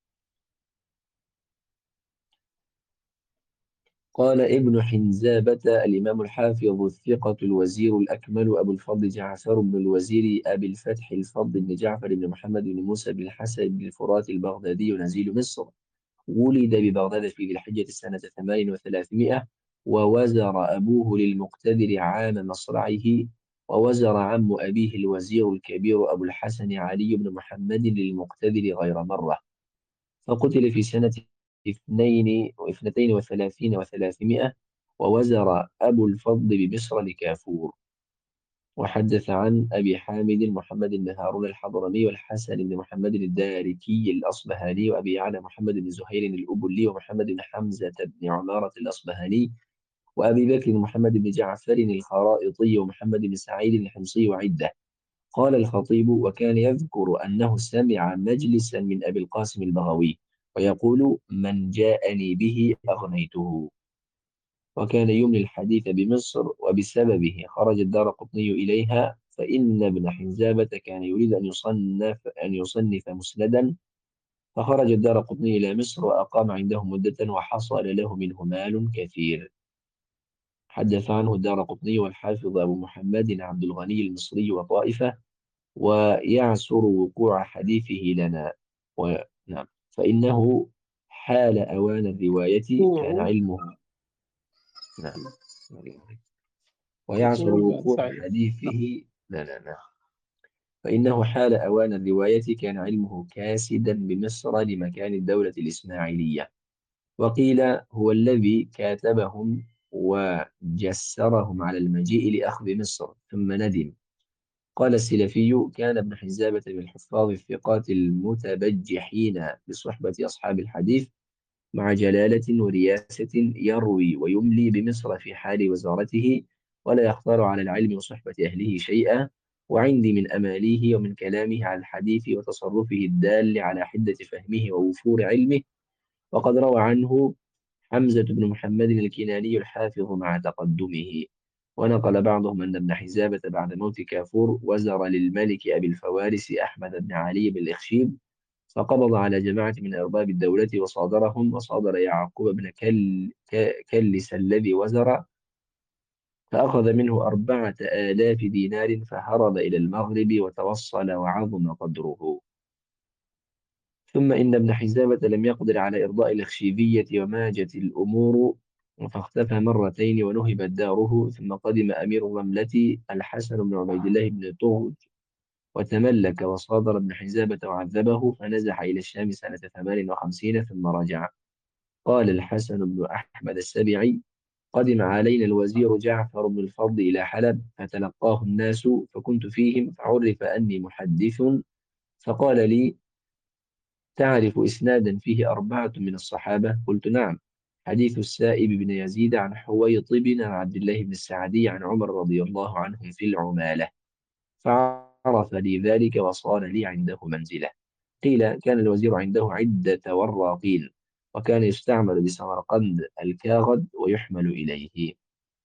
قال ابن حنزابة الإمام الحافظ الثقة الوزير الأكمل أبو الفضل جعفر بن الوزير أبي الفتح الفضل بن جعفر بن محمد بن موسى بن الحسن بن الفرات البغدادي نزيل مصر، ولد ببغداد في ذي الحجة سنة 38، ووزر أبوه للمقتدر عام مصرعه، ووزر عم أبيه الوزير الكبير أبو الحسن علي بن محمد للمقتدر غير مرة، فقتل في سنة 32 و300، ووزر أبو الفضل بمصر لكافور. وحدث عن أبي حامد محمد بن هارون الحضرمي والحسن بن محمد الداركي الأصبهاني وأبي يعلى محمد بن زهير الأبلي ومحمد بن حمزة بن عمارة الأصبهاني وأبي بكر محمد بن جعفر الخرائطي ومحمد بن سعيد الحمصي وعدة. قال الخطيب: وكان يذكر أنه سمع مجلسا من أبي القاسم البغوي ويقول: من جاءني به أغنيته. وكان يملي الحديث بمصر وبسببه خرج الدارقطني إليها، فإن ابن حنزابة كان يريد أن يصنف مسندا، فخرج الدارقطني إلى مصر وأقام عنده مدة وحصل له منه مال كثير. حدث عنه الدارقطني والحافظ أبو محمد عبد الغني المصري وطائفة، ويعسر وقوع حديثه لنا. نعم، فإنه حال أوان الرواية كان علمه. نعم، ويعسر قول بعد وقوع سعيد. حديثه. لا لا لا، فإنه حال أوان الرواية كان علمه كاسدا بمصر لمكان الدولة الإسماعيلية. وقيل هو الذي كاتبهم وجسرهم على المجيء لأخذ مصر ثم ندم. قال السلفي: كان ابن حزابة من الحفاظ الثقات المتبجحين بصحبة أصحاب الحديث، مع جلالة ورياسة، يروي ويملي بمصر في حال وزارته، ولا يختار على العلم وصحبة أهله شيئا. وعندي من أماليه ومن كلامه على الحديث وتصرفه الدال على حدة فهمه ووفور علمه. وقد روى عنه حمزة بن محمد الكناني الحافظ مع تقدمه. ونقل بعضهم أن ابن حزابة بعد موت كافور وزر للملك أبي الفوارس أحمد بن علي بن الإخشيب، فقبض على جماعة من أرباب الدولة وصادرهم، وصادر يعقوب بن كلس الذي وزر، فأخذ منه 4000 دينار، فهرب إلى المغرب وتوصل وعظم قدره. ثم إن ابن حزامة لم يقدر على إرضاء الخشيبية وماجت الأمور، فاختفى مرتين ونهبت داره. ثم قدم أمير الرملة الحسن بن عبيد الله بن طغج وتملك وصادر ابن حزامة وعذبه، فنزح إلى الشام سنة 58 ثم رجع. قال الحسن بن أحمد السبيعي: قدم علينا الوزير جعفر بن الفضل إلى حلب، فتلقاه الناس، فكنت فيهم، فعرف أني محدث، فقال لي: تعرف إسنادا فيه 4 من الصحابة؟ قلت: نعم. حديث السائب بن يزيد عن حويطب عن عبد الله بن السعدي عن عمر رضي الله عنهم في العمالة. فعرف لي ذلك وصار لي عنده منزلة. قيل كان الوزير عنده عدة وراقين، وكان يستعمل بسمرقند الكاغد ويحمل إليه.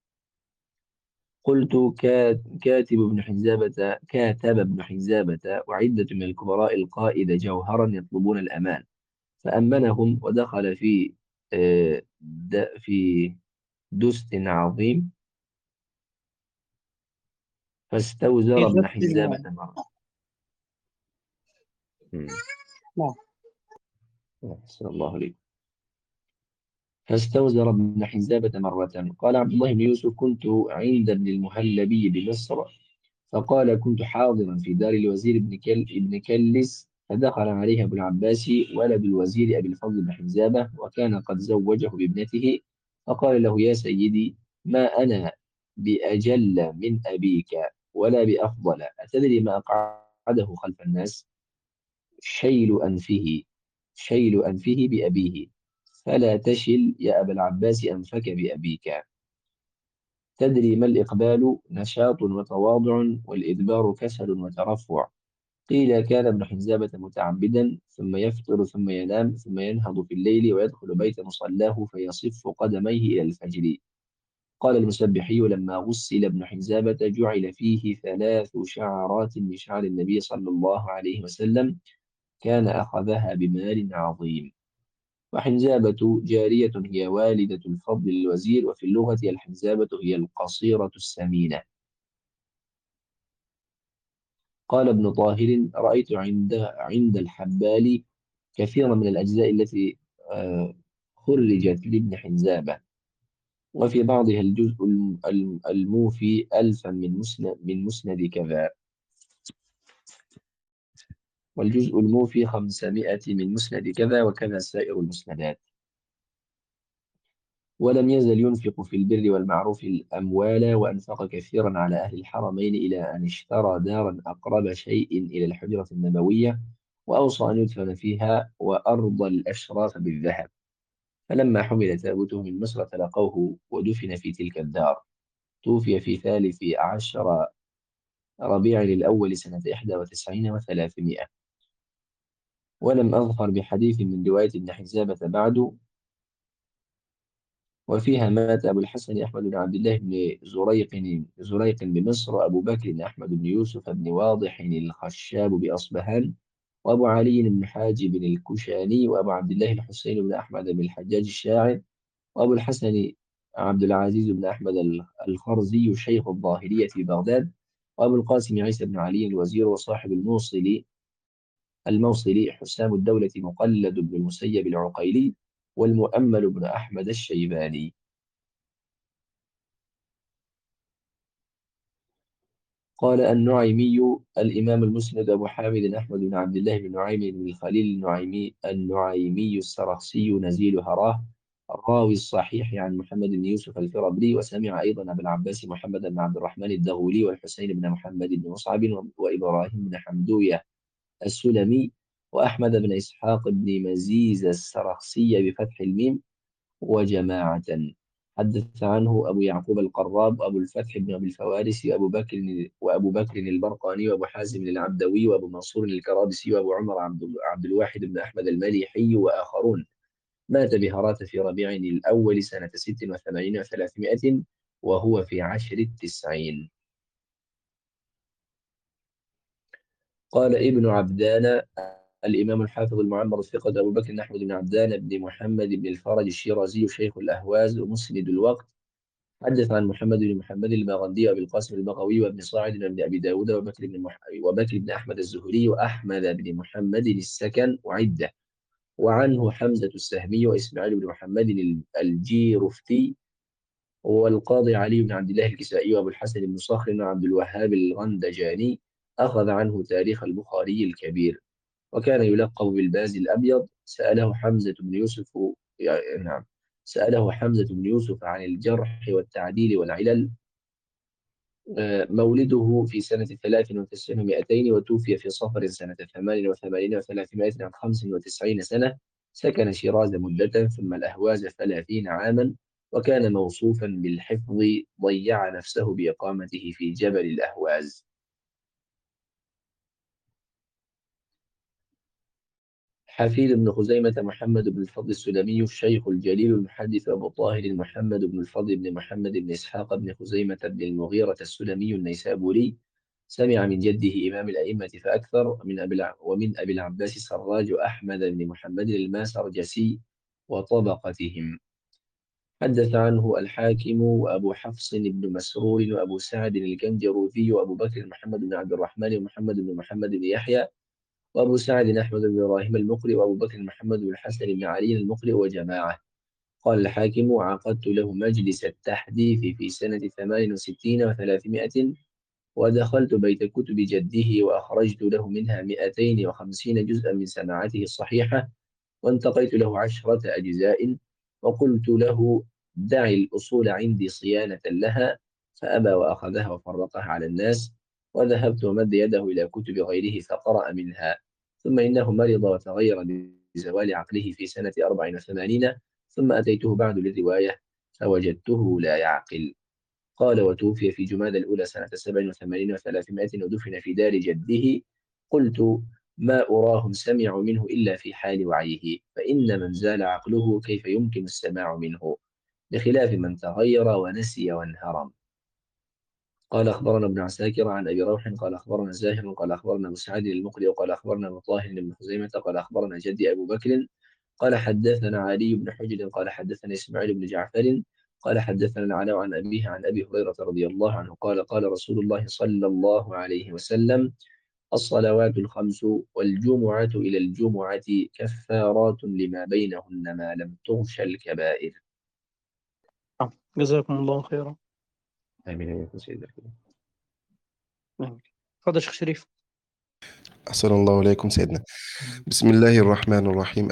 قلت: كاتب ابن حنزابة وعدة من الكبراء القائد جوهرا يطلبون الأمان، فأمنهم ودخل في دست عظيم، في فاستوزر ابن ضبط حزامة المال. مرة. مم. نعم. أحسن الله عليك. فاستوزر ابن حزابة مرة. قال عبد الله بن يوسف: كنت عند ابن المهلبي بمصر، فقال: كنت حاضرا في دار الوزير ابن كلس، فدخل عليه أبو العباس ولد الوزير أبي الفضل بن حزابة، وكان قد زوجه بابنته، فقال له: يا سيدي، ما أنا بأجل من أبيك ولا بأفضل، أتدري ما أقعده خلف الناس؟ شيل أنفه، شيل أنفه بأبيه، فلا تشل يا أبا العباس أنفك بأبيك. تدري ما الإقبال؟ نشاط وتواضع، والإدبار كسل وترفع. قيل كان ابن حنزابة متعبدا، ثم يفطر ثم ينام ثم ينهض في الليل ويدخل بيت مصلاه فيصف قدميه إلى الفجر. قال المسبحي: لما غسل ابن حنزابة جعل فيه 3 شعرات من شعر النبي صلى الله عليه وسلم، كان أخذها بمال عظيم. وحنزابة جارية هي والدة الفضل الوزير، وفي اللغة الحنزابة هي القصيرة السمينة. قال ابن طاهر: رأيت عند الحبال كثيرا من الأجزاء التي آه، خرجت لابن حنزابة، وفي بعضها الجزء الموفي 1000 من مسند كذا، والجزء الموفي 500 من مسند كذا، وكذا سائر المسندات. ولم يزل ينفق في البر والمعروف الأموال، وأنفق كثيرا على أهل الحرمين إلى أن اشترى دارا أقرب شيء إلى الحجرة النبوية، وأوصى أن يدفن فيها وأرضى الأشراف بالذهب. فلما حمل تابوته من مصر تلقوه ودفن في تلك الدار. توفي في 13 ربيع الأول سنة 91 و300. ولم أظفر بحديث من رواية ابن حزامة بعد، وفيها مات أبو الحسن أحمد بن عبد الله بن زريق بمصر، وأبو بكر بن أحمد بن يوسف بن واضح الخشاب بأصبهان، وأبو علي بن حاجب الكشاني، وأبو عبد الله الحسين بن أحمد بن الحجاج الشاعر، وأبو الحسن عبد العزيز بن أحمد الخرزي شيخ الظاهرية في بغداد، وأبو القاسم عيسى بن علي الوزير وصاحب الموصلي حسام الدولة مقلد بن المسيب العقيلي، والمؤمل بن أحمد الشيباني. قال النعيمي الإمام المسند أبو حامد أحمد بن عبد الله بن نعيم بن الخليل النعيمي السرخسي نزيل هراه، الراوي الصحيح عن محمد بن يوسف الفرابري، وسمع أيضا أبا العباس محمد بن عبد الرحمن الدغولي، والحسين بن محمد بن مصعب، وإبراهيم بن حمدوية السلمي، وأحمد بن إسحاق بن مزيز السرخسي بفتح الميم، وجماعة. حدث عنه أبو يعقوب القراب، وأبو الفتح بن أبي الفوارس، وأبو بكر البرقاني، وأبو حازم العبدوي، وأبو منصور الكرابسي، وأبو عمر عبد الواحد بن أحمد المليحي، وآخرون. مات بهرات في ربيع الأول سنة 86 و300، وهو في عشر التسعين. قال ابن عبدان الإمام الحافظ المعمر الثقة أبو بكر أحمد بن عبدان بن محمد بن الفرج الشيرازي شيخ الأهواز ومسند الوقت، حدث عن محمد بن محمد المغندي وابي القاسم البغوي وابن صاعد وابن ابي داود وبكر بن احمد الزهري واحمد بن محمد السكن وعده. وعنه حمزه السهمي واسماعيل بن محمد الجيرفتي، والقاضي علي بن عبد الله الكسائي، وابو الحسن بن صخر وعبد الوهاب الغندجاني. اخذ عنه تاريخ البخاري الكبير، وكان يلقب بالباز الابيض. ساله حمزه بن يوسف نعم، سأله حمزة بن يوسف عن الجرح والتعديل والعلل. مولده في سنة 93 وتوفي في صفر سنة 88 و300 عن 95 سنة. سكن شيراز مدة ثم الأهواز 30 عاما، وكان موصوفا بالحفظ، ضيع نفسه بإقامته في جبل الأهواز. حفيد بن خزيمة محمد بن الفضل السلمي الشيخ الجليل المحدث أبو طاهر محمد بن الفضل بن محمد بن إسحاق بن خزيمة بن المغيرة السلمي النيسابوري، سمع من جده إمام الأئمة فأكثر ومن أبي العباس السراج أحمد بن محمد الماسرجسي وطبقتهم. حدث عنه الحاكم وأبو حفص بن مسرور وأبو سعد الكنجروثي وأبو بكر محمد بن عبد الرحمن ومحمد بن محمد بن يحيى، وأبو سعد أحمد بن إبراهيم المقري، وأبو بكر محمد بن الحسن بن علي المقري، وجماعة. قال الحاكم عقدت له مجلس التحديث في سنة 68 و300، ودخلت بيت كتب جده وأخرجت له منها 250 جزءا من سماعته الصحيحة، وانتقيت له 10 أجزاء، وقلت له دع الأصول عندي صيانة لها، فأبى وأخذها وفرقها على الناس. وذهبت ومد يده إلى كتب غيره فقرأ منها، ثم إنه مرض وتغير بزوال عقله في سنة 84، ثم أتيته بعد للرواية فوجدته لا يعقل. قال وتوفي في جمادى الأولى سنة 87 و300، ودفن في دار جده. قلت ما أراهم سمعوا منه إلا في حال وعيه، فإن من زال عقله كيف يمكن السماع منه، بخلاف من تغير ونسي وانهرم. قال أخبرنا ابن عساكر عن أبي روح قال أخبرنا زاهر قال أخبرنا أبو سعد المقري قال أخبرنا أبو طاهر بن خزيمة قال أخبرنا جدي أبو بكر قال حدثنا علي بن حجر قال حدثنا إسماعيل بن جعفر قال حدثنا العلاء عن أبيه عن أبي هريرة رضي الله عنه قال قال رسول الله صلى الله عليه وسلم: الصلوات الخمس والجمعة إلى الجمعة كفارات لما بينهن ما لم تغش الكبائر. جزاكم الله خيرا. آمين يا سيدنا. آمين. تفضل يا شيخ شريف. أحسن الله إليكم سيدنا. بسم الله الرحمن الرحيم.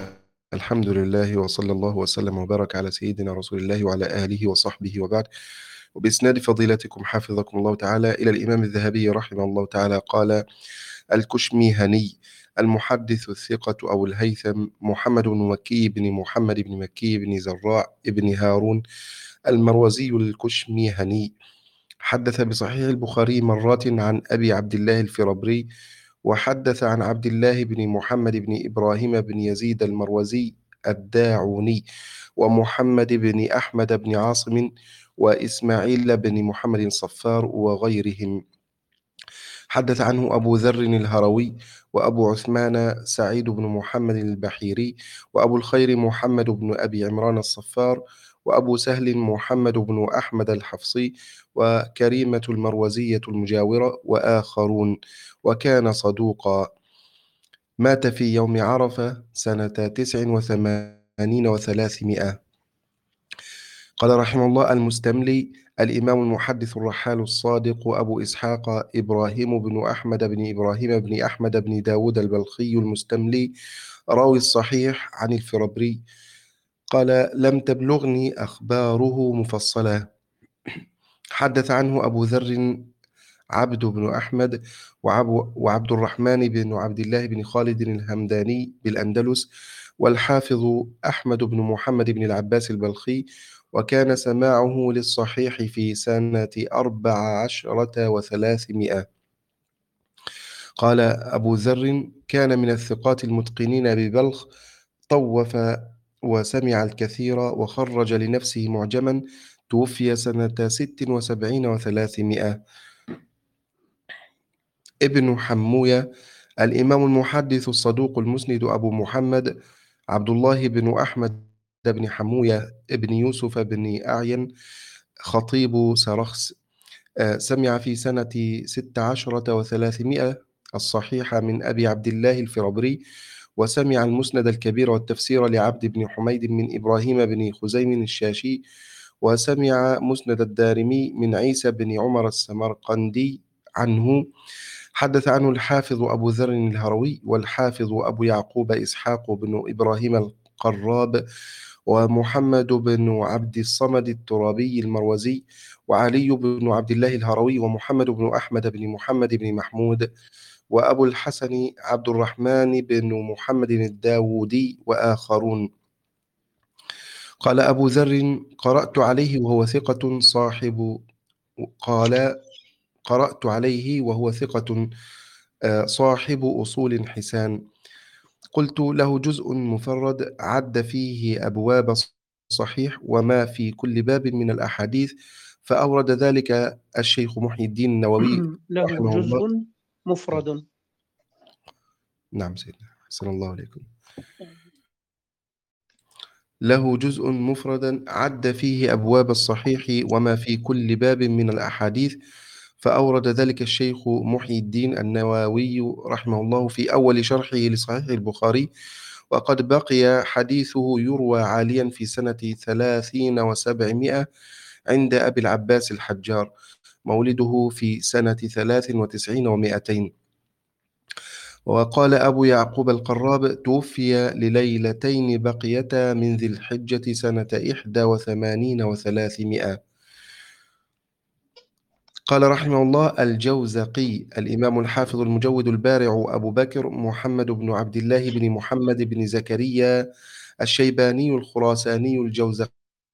الحمد لله، وصلى الله وسلم وبارك على سيدنا رسول الله وعلى آله وصحبه وبعد. وبإسناد فضيلتكم حفظكم الله تعالى إلى الإمام الذهبي رحمه الله تعالى قال: الكشميهني المحدث الثقة أبو الهيثم محمد بن مكي بن محمد بن مكي بن زراع بن هارون المروزي الكشميهني حدث بصحيح البخاري مرات عن أبي عبد الله الفربري، وحدث عن عبد الله بن محمد بن إبراهيم بن يزيد المروزي الداعوني، ومحمد بن أحمد بن عاصم، وإسماعيل بن محمد الصفار وغيرهم. حدث عنه أبو ذر الهروي، وأبو عثمان سعيد بن محمد البحيري، وأبو الخير محمد بن أبي عمران الصفار، وأبو سهل محمد بن أحمد الحفصي، وكريمة المروزية المجاورة، وآخرون، وكان صدوقا. مات في يوم عرفة سنة 89 و300. قال رحمه الله المستملي: الإمام المحدث الرحال الصادق أبو إسحاق إبراهيم بن أحمد بن إبراهيم بن أحمد بن داود البلخي المستملي راوي الصحيح عن الفربري قال: لم تبلغني أخباره مفصلة. حدث عنه أبو ذر عبد بن أحمد وعبد الرحمن بن عبد الله بن خالد الهمداني بالأندلس، والحافظ أحمد بن محمد بن العباس البلخي، وكان سماعه للصحيح في سنة 14 و300. قال أبو ذر: كان من الثقات المتقنين ببلخ، طوف وسمع الكثير، وخرج لنفسه معجما، توفي سنة 76 و300. ابن حموية الإمام المحدث الصدوق المسند أبو محمد عبد الله بن أحمد بن حموية ابن يوسف بن أعين خطيب سرخس، سمع في سنة 16 و300 الصحيح من أبي عبد الله الفربري، وسمع المسند الكبير والتفسير لعبد بن حميد من إبراهيم بن خزيم الشاشي، وسمع مسند الدارمي من عيسى بن عمر السمرقندي عنه. حدث عنه الحافظ أبو ذر الهروي، والحافظ أبو يعقوب إسحاق بن إبراهيم القراب، ومحمد بن عبد الصمد الترابي المروزي، وعلي بن عبد الله الهروي، ومحمد بن أحمد بن محمد بن محمود، وأبو الحسن عبد الرحمن بن محمد الداودي، وآخرون. قال أبو ذر: قرأت عليه وهو ثقة صاحب أصول حسان. قلت: له جزء مفرد عد فيه أبواب الصحيح وما في كل باب من الأحاديث، فأورد ذلك الشيخ محي الدين النووي له رحمه الله. جزء مفرد. نعم سيدنا، أحسن الله عليكم. له جزء مفردا عد فيه أبواب الصحيح وما في كل باب من الأحاديث، فأورد ذلك الشيخ محي الدين النووي رحمه الله في أول شرحه لصحيح البخاري، وقد بقي حديثه يروى عاليا في سنة 30 و700 عند أبي العباس الحجار، مولده في سنة 93 و200. وقال أبو يعقوب القراب: توفي لليلتين بقيتا من ذي الحجة سنة 81 و300. قال رحمه الله الجوزقي الإمام الحافظ المجود البارع أبو بكر محمد بن عبد الله بن محمد بن زكريا الشيباني الخراساني الجوزقي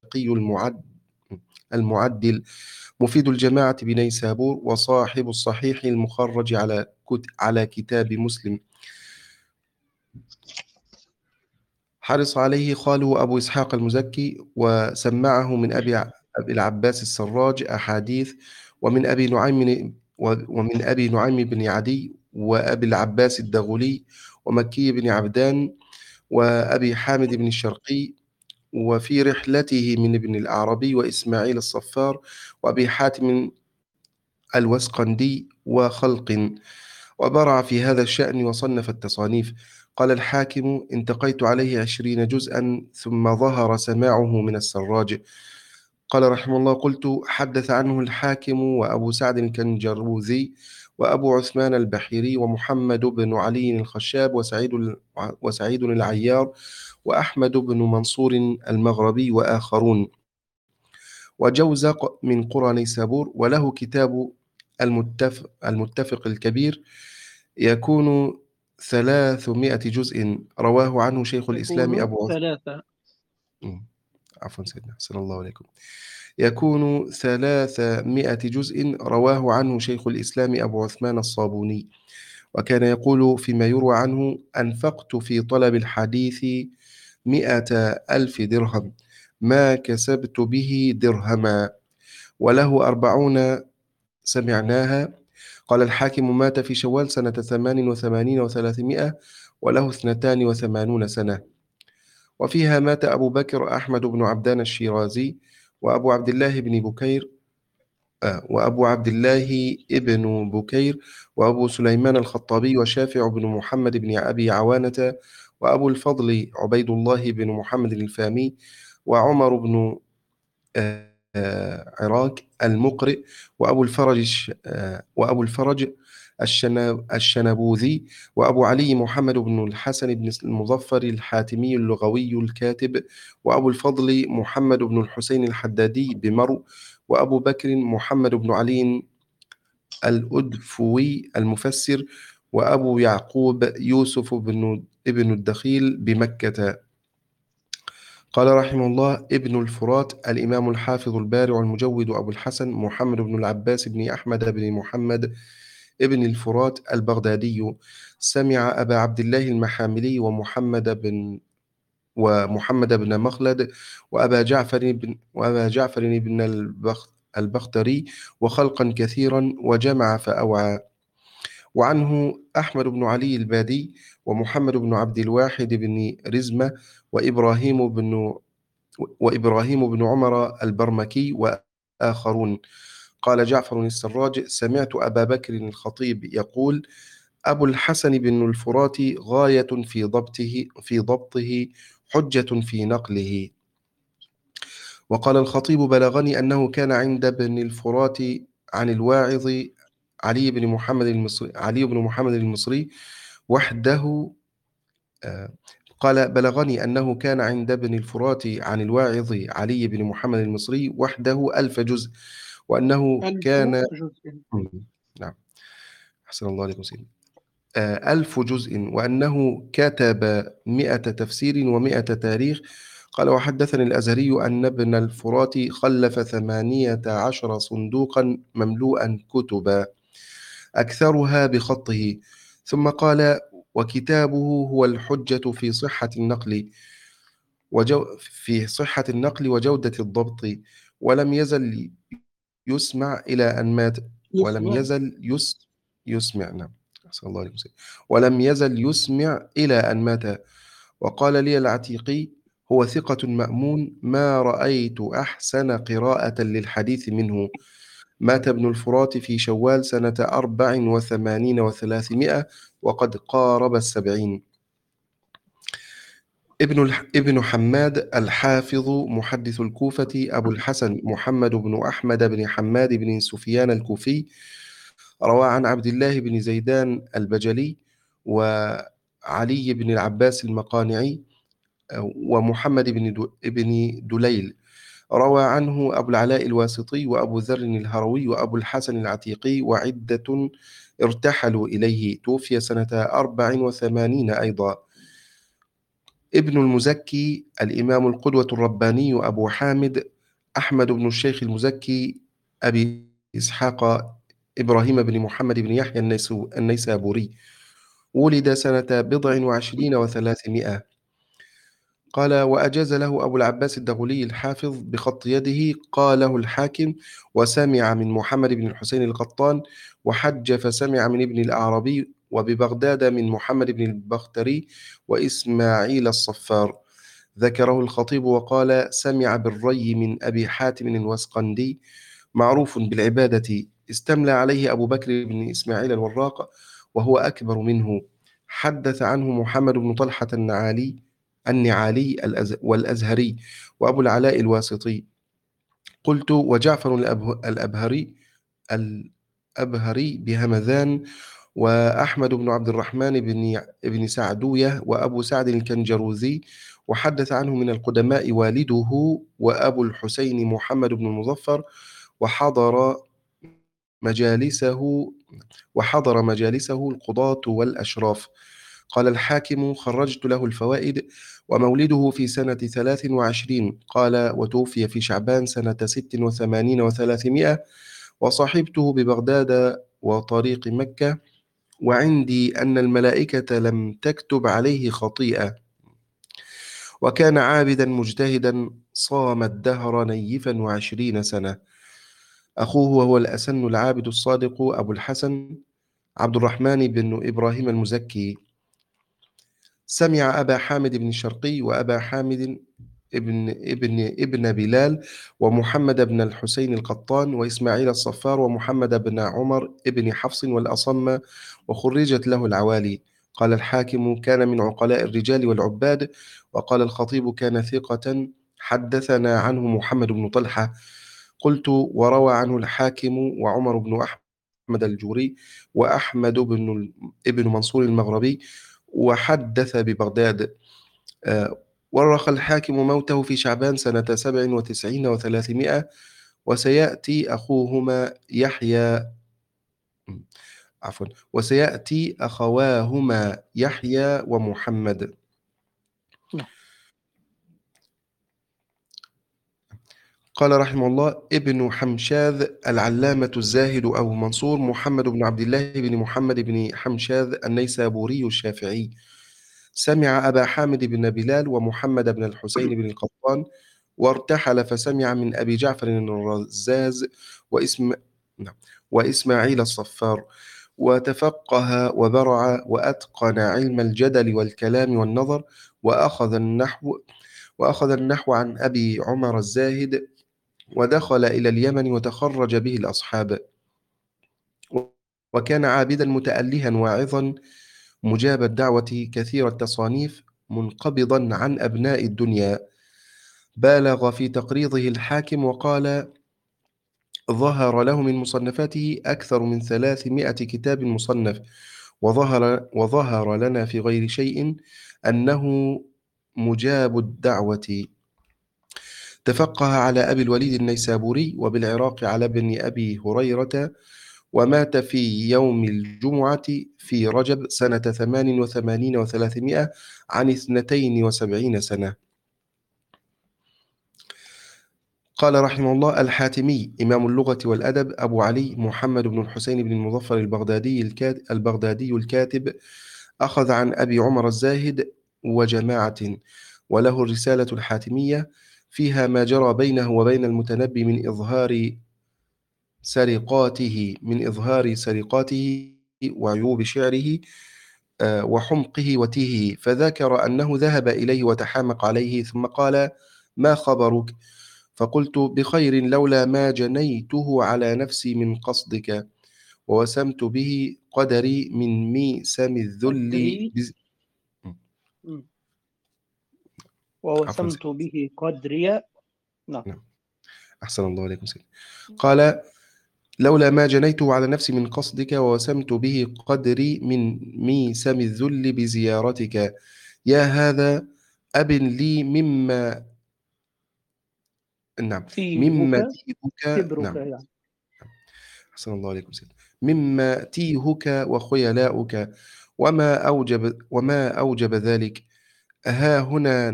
المعدل مفيد الجماعة بنيسابور، وصاحب الصحيح المخرج على كتاب مسلم. حرص عليه خاله أبو إسحاق المزكي، وسمعه من أبي العباس السراج أحاديث، ومن أبي نعيم بن عدي، وأبي العباس الدغلي، ومكي بن عبدان، وأبي حامد بن الشرقي، وفي رحلته من ابن الأعربي وإسماعيل الصفار، وأبي حاتم الوسقندي، وخلق، وبرع في هذا الشأن وصنف التصانيف. قال الحاكم: انتقيت عليه 20 جزءا ثم ظهر سماعه من السراج. قال رحمه الله: قلت: حدث عنه الحاكم وأبو سعد الكنجروذي وأبو عثمان البحيري، ومحمد بن علي الخشاب، وسعيد العيار، وأحمد بن منصور المغربي، وآخرون، وجوزق من قرى نيسابور. وله كتاب المتفق الكبير، يكون 300 جزء، رواه عنه شيخ الإسلام يكون أبو عثمان. ثلاثة. عفوا سيدنا، أحسن الله عليكم. يكون 300 جزء، رواه عنه شيخ الإسلام أبو عثمان الصابوني. وكان يقول فيما يروى عنه: أنفقت في طلب الحديث 100,000 درهم، ما كسبت به درهما. وله 40 سمعناها. قال الحاكم: مات في شوال سنة 88 و300، وله 82 سنة. وفيها مات أبو بكر أحمد بن عبدان الشيرازي، وأبو عبد الله بن بكير وأبو عبد الله ابن بكير، وأبو سليمان الخطابي، وشافع بن محمد بن أبي عوانة، وأبو الفضل عبيد الله بن محمد الفامي، وعمر بن عراك المقرئ، وأبو الفرج الشنبوذي، وأبو علي محمد بن الحسن بن المظفر الحاتمي اللغوي الكاتب، وأبو الفضل محمد بن الحسين الحدادي بمرو، وأبو بكر محمد بن علي الأدفوي المفسر، وأبو يعقوب يوسف ابن الدخيل بمكة. قال رحمه الله: ابن الفرات الإمام الحافظ البارع المجود أبو الحسن محمد بن العباس بن أحمد بن محمد ابن الفرات البغدادي، سمع أبا عبد الله المحاملي ومحمد بن مخلد، وأبا جعفر بن البختري، وخلقا كثيرا، وجمع فأوعى. وعنه أحمد بن علي البادي، ومحمد بن عبد الواحد بن رزمة، وإبراهيم بن عمر البرمكي، وآخرون. قال جعفر السراج: سمعت أبا بكر الخطيب يقول: أبو الحسن بن الفرات غاية في ضبطه حجة في نقله. وقال الخطيب: بلغني أنه كان عند ابن الفرات عن الواعظ علي بن محمد المصري وحده. قال: بلغني أنه كان عند ابن الفرات عن الواعظ علي بن محمد المصري وحده 1000 جزء، وأنه 1000 كان جزء. نعم، أحسن الله عليكم سيدي. 1000 جزء، وأنه كتب 100 تفسير و100 تاريخ. قال: وحدثني الأزهري أن ابن الفرات خلف 18 صندوقا مملوءا كتبا، أكثرها بخطه. ثم قال: وكتابه هو الحجة في صحة النقل وجودة الضبط، ولم يزل يسمع إلى أن مات. يسمع نعم، أحسن الله عليكم سيدي. ولم يزل يسمع إلى أن مات. وقال لي العتيقي: هو ثقة مأمون، ما رأيت أحسن قراءة للحديث منه. مات ابن الفرات في شوال سنة 84 و300، وقد قارب 70. ابن حماد الحافظ محدث الكوفة أبو الحسن محمد بن أحمد بن حماد بن سفيان الكوفي، روى عن عبد الله بن زيدان البجلي، وعلي بن العباس المقانعي، ومحمد بن دليل. روى عنه أبو العلاء الواسطي، وأبو ذر الهروي، وأبو الحسن العتيقي، وعدة ارتحلوا إليه. توفي سنة 84 أيضا. ابن المزكي الإمام القدوة الرباني أبو حامد أحمد بن الشيخ المزكي أبي إسحاق إبراهيم بن محمد بن يحيى النيسابوري، ولد سنة 29 و300. قال: وأجاز له أبو العباس الدغلي الحافظ بخط يده. قاله الحاكم: وسمع من محمد بن الحسين القطان، وحج فسمع من ابن الأعرابي، وببغداد من محمد بن البختري وإسماعيل الصفار. ذكره الخطيب وقال: سمع بالري من أبي حاتم الوسقندي، معروف بالعبادة. استملى عليه أبو بكر بن إسماعيل الوراق، وهو أكبر منه. حدث عنه محمد بن طلحة النعالي والأزهري، وأبو العلاء الواسطي. قلت: وجعفر الأبهري الأبهري بهمذان، وأحمد بن عبد الرحمن بن سعدوية، وأبو سعد الكنجروذي. وحدث عنه من القدماء والده وأبو الحسين محمد بن المظفر، وحضر مجالسه القضاة والأشراف. قال الحاكم: خرجت له الفوائد، ومولده في سنة 23، قال وتوفي في شعبان سنة 86 و300، وصحبته ببغداد وطريق مكة، وعندي أن الملائكة لم تكتب عليه خطيئة، وكان عابدا مجتهدا، صام الدهر نيفا 20 سنة. أخوه وهو الأسن العابد الصادق أبو الحسن عبد الرحمن بن إبراهيم المزكي، سمع أبا حامد بن الشرقي وأبا حامد ابن بلال، ومحمد بن الحسين القطان، وإسماعيل الصفار، ومحمد بن عمر ابن حفص والأصم، وخرجت له العوالي. قال الحاكم: كان من عقلاء الرجال والعباد. وقال الخطيب: كان ثقة، حدثنا عنه محمد بن طلحة. قلت: وروى عنه الحاكم وعمر بن أحمد الجوري وأحمد ابن منصور المغربي، وحدث ببغداد. ورخ الحاكم موته في شعبان سنة 97 و300، وسيأتي أخوهما يحيى وسيأتي أخواهما يحيى ومحمد. قال رحمه الله: ابن حمشاذ العلامة الزاهد أبو منصور محمد بن عبد الله بن محمد بن حمشاذ النيسابوري الشافعي، سمع أبا حامد بن بلال ومحمد بن الحسين بن القطان، وارتحل فسمع من أبي جعفر الرزاز وإسماعيل الصفار، وتفقه وبرع وأتقن علم الجدل والكلام والنظر، وأخذ النحو عن أبي عمر الزاهد، ودخل إلى اليمن وتخرج به الأصحاب، وكان عابدا متألها واعظا مجاب الدعوة كثير التصانيف منقبضا عن أبناء الدنيا. بالغ في تقريضه الحاكم وقال: ظهر له من مصنفاته أكثر من 300 كتاب مصنف، وظهر لنا في غير شيء أنه مجاب الدعوة. تفقه على أبي الوليد النيسابوري، وبالعراق على ابن أبي هريرة، ومات في يوم الجمعة في رجب سنة 88 و300 عن 72 سنة. قال رحمه الله: الحاتمي إمام اللغة والأدب أبو علي محمد بن الحسين بن المظفر البغدادي الكاتب، أخذ عن أبي عمر الزاهد وجماعة، وله الرسالة الحاتمية فيها ما جرى بينه وبين المتنبي من إظهار سرقاته وعيوب شعره وحمقه وتيهه، فذكر أنه ذهب إليه وتحامق عليه، ثم قال: ما خبرك؟ فقلت: بخير، لولا ما جنيته على نفسي من قصدك، ووسمت به قدري من ميسم الذل ووسمت به قدري. نعم. أحسن الله عليكم سيدي. قال: لولا ما جنيته على نفسي من قصدك، ووسمت به قدري من ميسم الذل بزيارتك، يا هذا أب لي مما تيهك. نعم. يعني. أحسن الله عليكم سيدي. مما تيهك وخيلاؤك، وما أوجب ذلك. أها هنا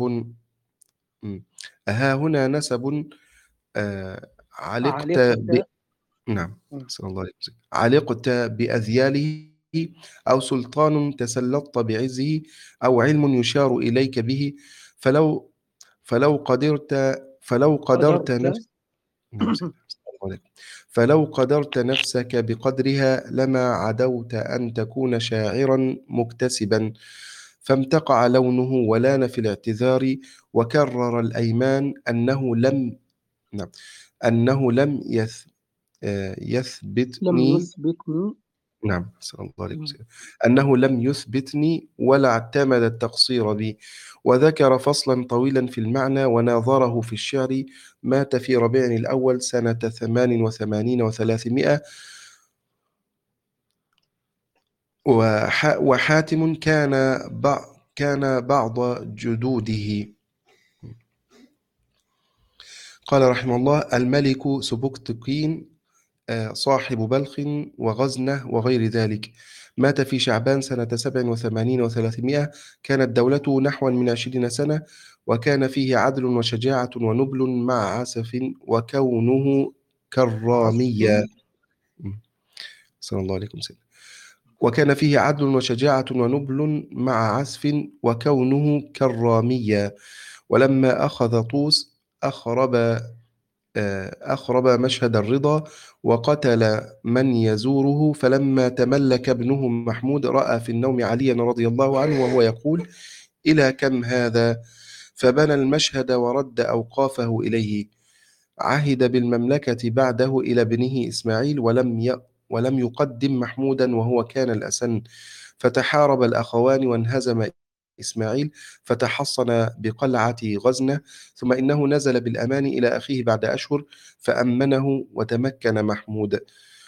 نسب علقت نعم. أحسن الله عليكم سيدي. علقت بأذياله، أو سلطان تسلطت بعزه، أو علم يشار إليك به، فلو قدرت نفسك بقدرها، لما عدوت أن تكون شاعرا مكتسبا. فامتقع لونه ولان في الاعتذار، وكرر الأيمان أنه لم يثبتني. نعم. صلى الله عليه وسلم. أنه لم يثبتني ولا اعتمد التقصير بي، وذكر فصلا طويلا في المعنى، وناظره في الشعر. مات في ربيع الأول سنة 88 و300، وحاتم كان بعض جدوده. قال رحمه الله: الملك سبكتكين صاحب بلخ وغزنة وغير ذلك، مات في شعبان سنة 87 و300. كانت دولته نحو من 20 سنة، وكان فيه عدل وشجاعة ونبل مع عسف، وكونه كراميا. صلى الله عليكم سيدنا. وكان فيه عدل وشجاعة ونبل مع عسف، وكونه كراميا. ولما أخذ طوس أخرب مشهد الرضا، وقتل من يزوره. فلما تملك ابنه محمود رأى في النوم عليا رضي الله عنه وهو يقول: إلى كم هذا؟ فبنى المشهد ورد أوقافه إليه. عهد بالمملكة بعده إلى ابنه إسماعيل، ولم يقدم محمودا وهو كان الأسن. فتحارب الأخوان وانهزم إسماعيل، فتحصن بقلعة غزنة. ثم إنه نزل بالأمان إلى أخيه بعد أشهر، فأمنه وتمكن محمود.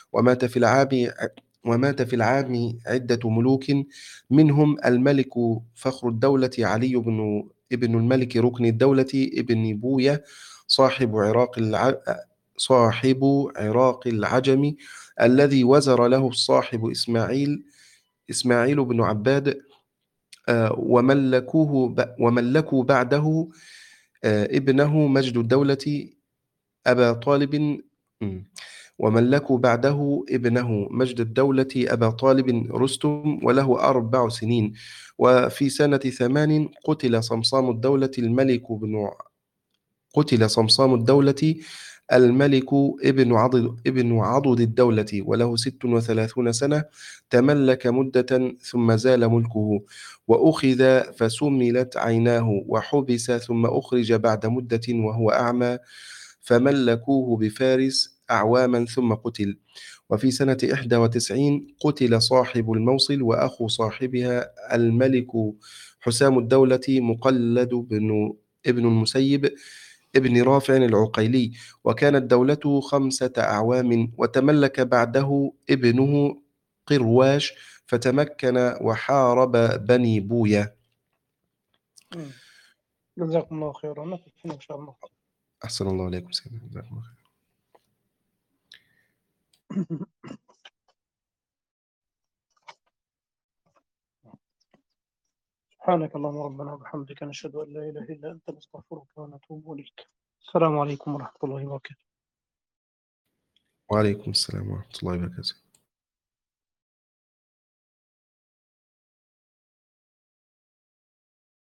ومات في العام عدة ملوك، منهم الملك فخر الدولة علي ابن الملك ركن الدولة ابن بوية صاحب عراق العجم، الذي وزر له الصاحب إسماعيل بن عباد. وملكوا بعده ابنه مجد الدولة أبا طالب. وملكوا بعده ابنه مجد الدولة أبا طالب رستم، وله 4 سنين. وفي سنة 8 قتل صمصام الدولة الملك ابن عضد الدولة، وله 36 سنة. تملك مدة ثم زال ملكه، وأخذ فسملت عيناه، وحبس ثم أخرج بعد مدة وهو أعمى، فملكوه بفارس أعواما ثم قتل. وفي سنة 91 قتل صاحب الموصل وأخو صاحبها الملك حسام الدولة مقلد ابن المسيب ابن رافع العقيلي، وكانت دولته 5 أعوام. وتملك بعده ابنه قرواش، فتمكن وحارب بني بوية. جزاكم الله خيرا. نقف هنا إن شاء الله. أحسن الله عليكم سيدنا. جزاكم الله خير. سبحانك اللهم ربنا وبحمدك، نشهد أن لا إله إلا أنت، نستغفرك ونتوب إليك. السلام عليكم ورحمة الله وبركاته. وعليكم السلام ورحمة الله وبركاته.